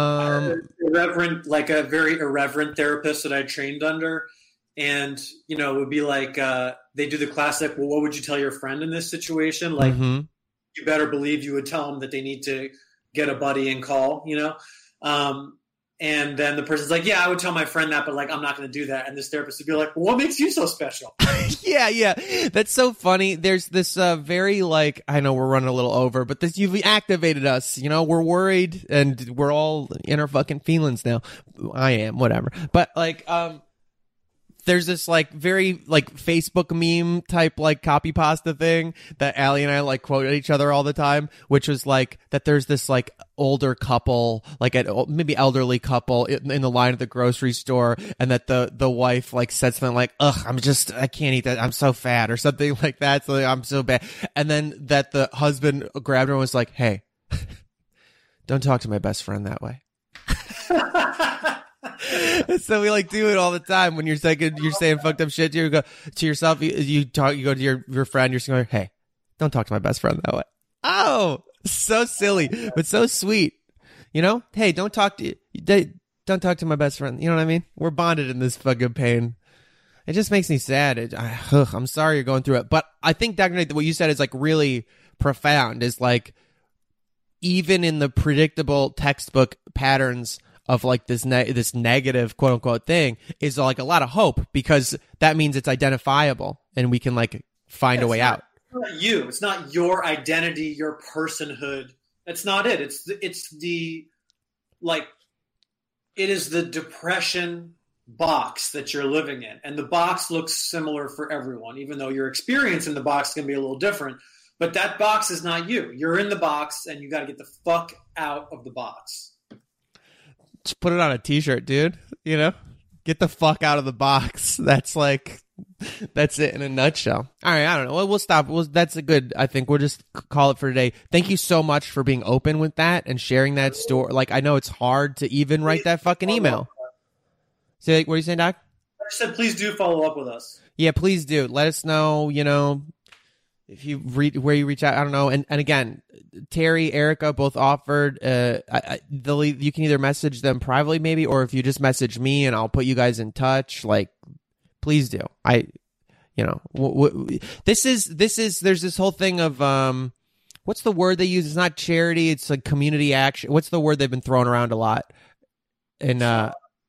Um,
irreverent, like a very irreverent therapist that I trained under. And, you know, it would be like, uh, they do the classic, well, what would you tell your friend in this situation? Like, mm-hmm. you better believe you would tell them that they need to get a buddy and call, you know? Um, and then the person's like, yeah, I would tell my friend that, but like, I'm not going to do that. And this therapist would be like, well, what makes you so special?
yeah, yeah. That's so funny. There's this uh, very like, I know we're running a little over, but this, you've activated us, you know, we're worried and we're all in our fucking feelings now. I am, whatever. But like, um, there's this like very like Facebook meme type like copy pasta thing that Allie and I like quote at each other all the time, which was like that there's this like older couple, like an maybe elderly couple in, in the line at the grocery store, and that the the wife like said something like, ugh, I'm just, I can't eat that, I'm so fat, or something like that, so like, I'm so bad. And then that the husband grabbed her and was like, hey, don't talk to my best friend that way. So we like do it all the time when you're saying you're saying fucked up shit to you go to yourself. You, you talk, you go to your your friend. You're saying, "Hey, don't talk to my best friend that way." Oh, so silly, but so sweet. You know, hey, don't talk to don't talk to my best friend. You know what I mean? We're bonded in this fucking pain. It just makes me sad. It, I, ugh, I'm sorry you're going through it, but I think Doctor Nate, what you said is like really profound. Is like even in the predictable textbook patterns of like this ne- this negative quote unquote thing is like a lot of hope, because that means it's identifiable and we can like find yeah, a way
not,
out.
It's not you. It's not your identity, your personhood. That's not it. It's the, it's the like it is the depression box that you're living in, and the box looks similar for everyone, even though your experience in the box can be a little different. But that box is not you. You're in the box, and you got to get the fuck out of the box.
Just put it on a t-shirt, dude. You know, get the fuck out of the box. That's like, that's it in a nutshell. All right, I don't know. We'll, we'll stop. We'll, that's a good, I think we'll just call it for today. Thank you so much for being open with that and sharing that story. Like, I know it's hard to even write that fucking email. Say, what are you saying, Doc?
I said, please do follow up with us.
Yeah, please do. Let us know, you know, if you read where you reach out, I don't know. And and again, Terry, Erica both offered. Uh, I, I, they'll, you can either message them privately, maybe, or if you just message me and I'll put you guys in touch. Like, please do. I, you know, w- w- this is this is. There's this whole thing of um, what's the word they use? It's not charity. It's like community action. What's the word they've been throwing around a lot? And uh,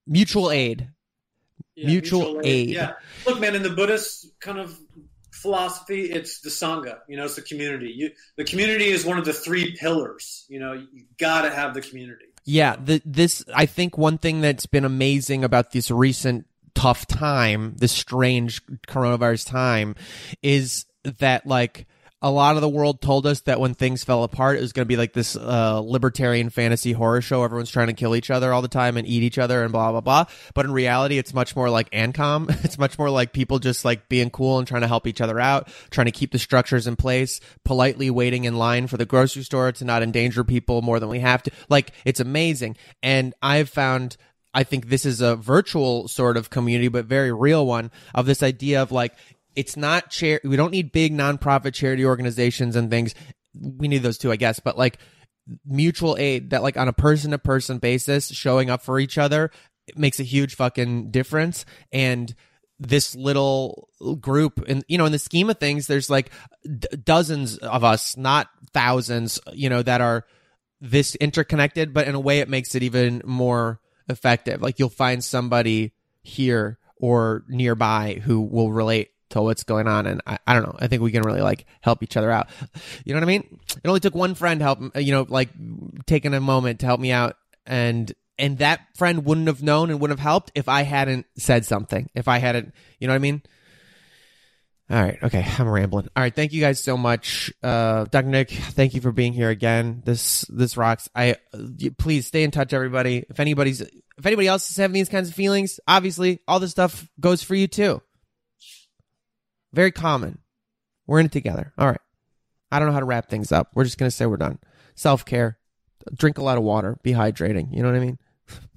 mutual aid.
Yeah,
mutual,
mutual aid.
aid.
Yeah. Look, man, in the Buddhist kind of philosophy, it's the Sangha. You know, it's the community. You, the community is one of the three pillars. You know, you got to have the community.
Yeah, the, this I think one thing that's been amazing about this recent tough time, this strange coronavirus time, is that like a lot of the world told us that when things fell apart, it was going to be like this uh, libertarian fantasy horror show. Everyone's trying to kill each other all the time and eat each other and blah, blah, blah. But in reality, it's much more like ANCOM. It's much more like people just like being cool and trying to help each other out, trying to keep the structures in place, politely waiting in line for the grocery store to not endanger people more than we have to. Like, it's amazing. And I've found... I think this is a virtual sort of community, but very real one, of this idea of like, it's not chair. We don't need big nonprofit charity organizations and things. We need those too, I guess. But like mutual aid, that like on a person to person basis, showing up for each other, it makes a huge fucking difference. And this little group, and you know, in the scheme of things, there's like d- dozens of us, not thousands, you know, that are this interconnected. But in a way, it makes it even more effective. Like you'll find somebody here or nearby who will relate to what's going on, and I, I don't know, I think we can really like help each other out. You know what I mean? It only took one friend help, you know, like taking a moment to help me out, and and that friend wouldn't have known and wouldn't have helped if I hadn't said something, if I hadn't, you know what I mean? All right, okay, I'm rambling. All right, thank you guys so much, uh, Doctor Nick. Thank you for being here again. This this rocks. I uh, please stay in touch, everybody. If anybody's if anybody else is having these kinds of feelings, obviously all this stuff goes for you too. Very common. We're in it together. All right. I don't know how to wrap things up. We're just gonna say we're done. Self care. Drink a lot of water. Be hydrating. You know what I mean?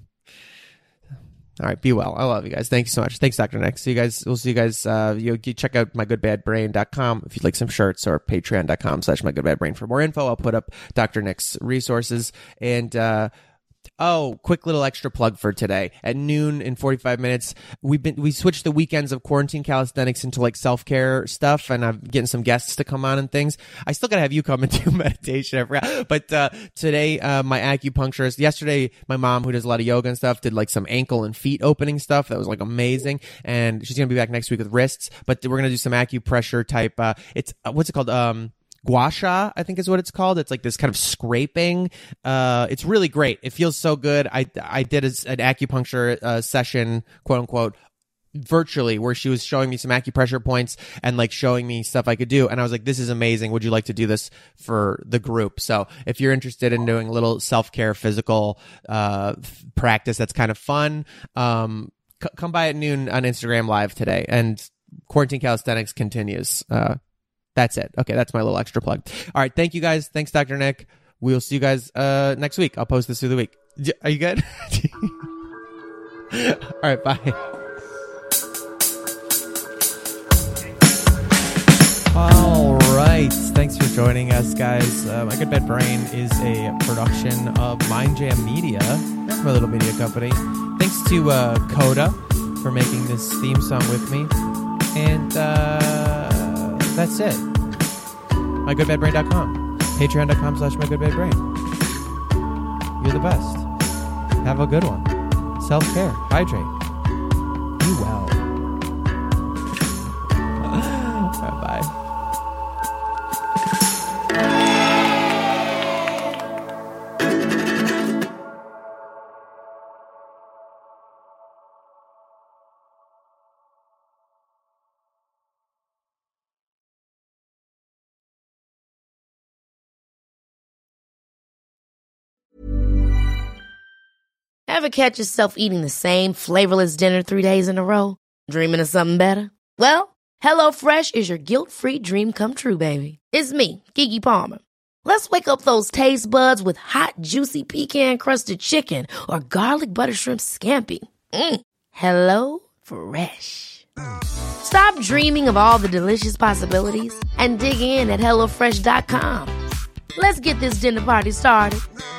All right, be well. I love you guys. Thank you so much. Thanks, Doctor Nick. See you guys. We'll see you guys. Uh, you, you check out my good bad brain dot com if you'd like some shirts, or patreon dot com slash my good bad brain for more info. I'll put up Doctor Nick's resources. And, uh, oh, quick little extra plug for today. At noon in forty-five minutes, we've been, we switched the weekends of quarantine calisthenics into like self-care stuff, and I'm getting some guests to come on and things. I still gotta have you come and do meditation. I forgot. But, uh, today, uh, my acupuncturist, yesterday, my mom, who does a lot of yoga and stuff, did like some ankle and feet opening stuff. That was like amazing. And she's gonna be back next week with wrists, but we're gonna do some acupressure type, uh, it's, uh, what's it called? Um, Gua Sha, I think is what it's called. It's like this kind of scraping. Uh, it's really great. It feels so good. I I did a, an acupuncture uh, session, quote unquote, virtually, where she was showing me some acupressure points and like showing me stuff I could do. And I was like, this is amazing. Would you like to do this for the group? So if you're interested in doing a little self-care physical uh, practice that's kind of fun, um, c- come by at noon on Instagram Live today. And Quarantine Calisthenics continues. Uh, That's it. Okay, that's my little extra plug. All right, thank you guys. Thanks, Doctor Nick. We'll see you guys uh, next week. I'll post this through the week. Are you good? All right, bye. All right. Thanks for joining us, guys. Uh, My Good Bad Brain is a production of Mind Jam Media. That's my little media company. Thanks to uh, Coda for making this theme song with me. And uh, that's it. my good bad brain dot com. patreon dot com slash my good bad brain. You're the best. Have a good one. Self-care. Hydrate. Be well. Bye-bye.
Ever catch yourself eating the same flavorless dinner three days in a row? Dreaming of something better? Well, HelloFresh is your guilt-free dream come true, baby. It's me, Keke Palmer. Let's wake up those taste buds with hot, juicy pecan-crusted chicken or garlic butter shrimp scampi. Mm. Hello Fresh. Stop dreaming of all the delicious possibilities and dig in at hello fresh dot com. Let's get this dinner party started.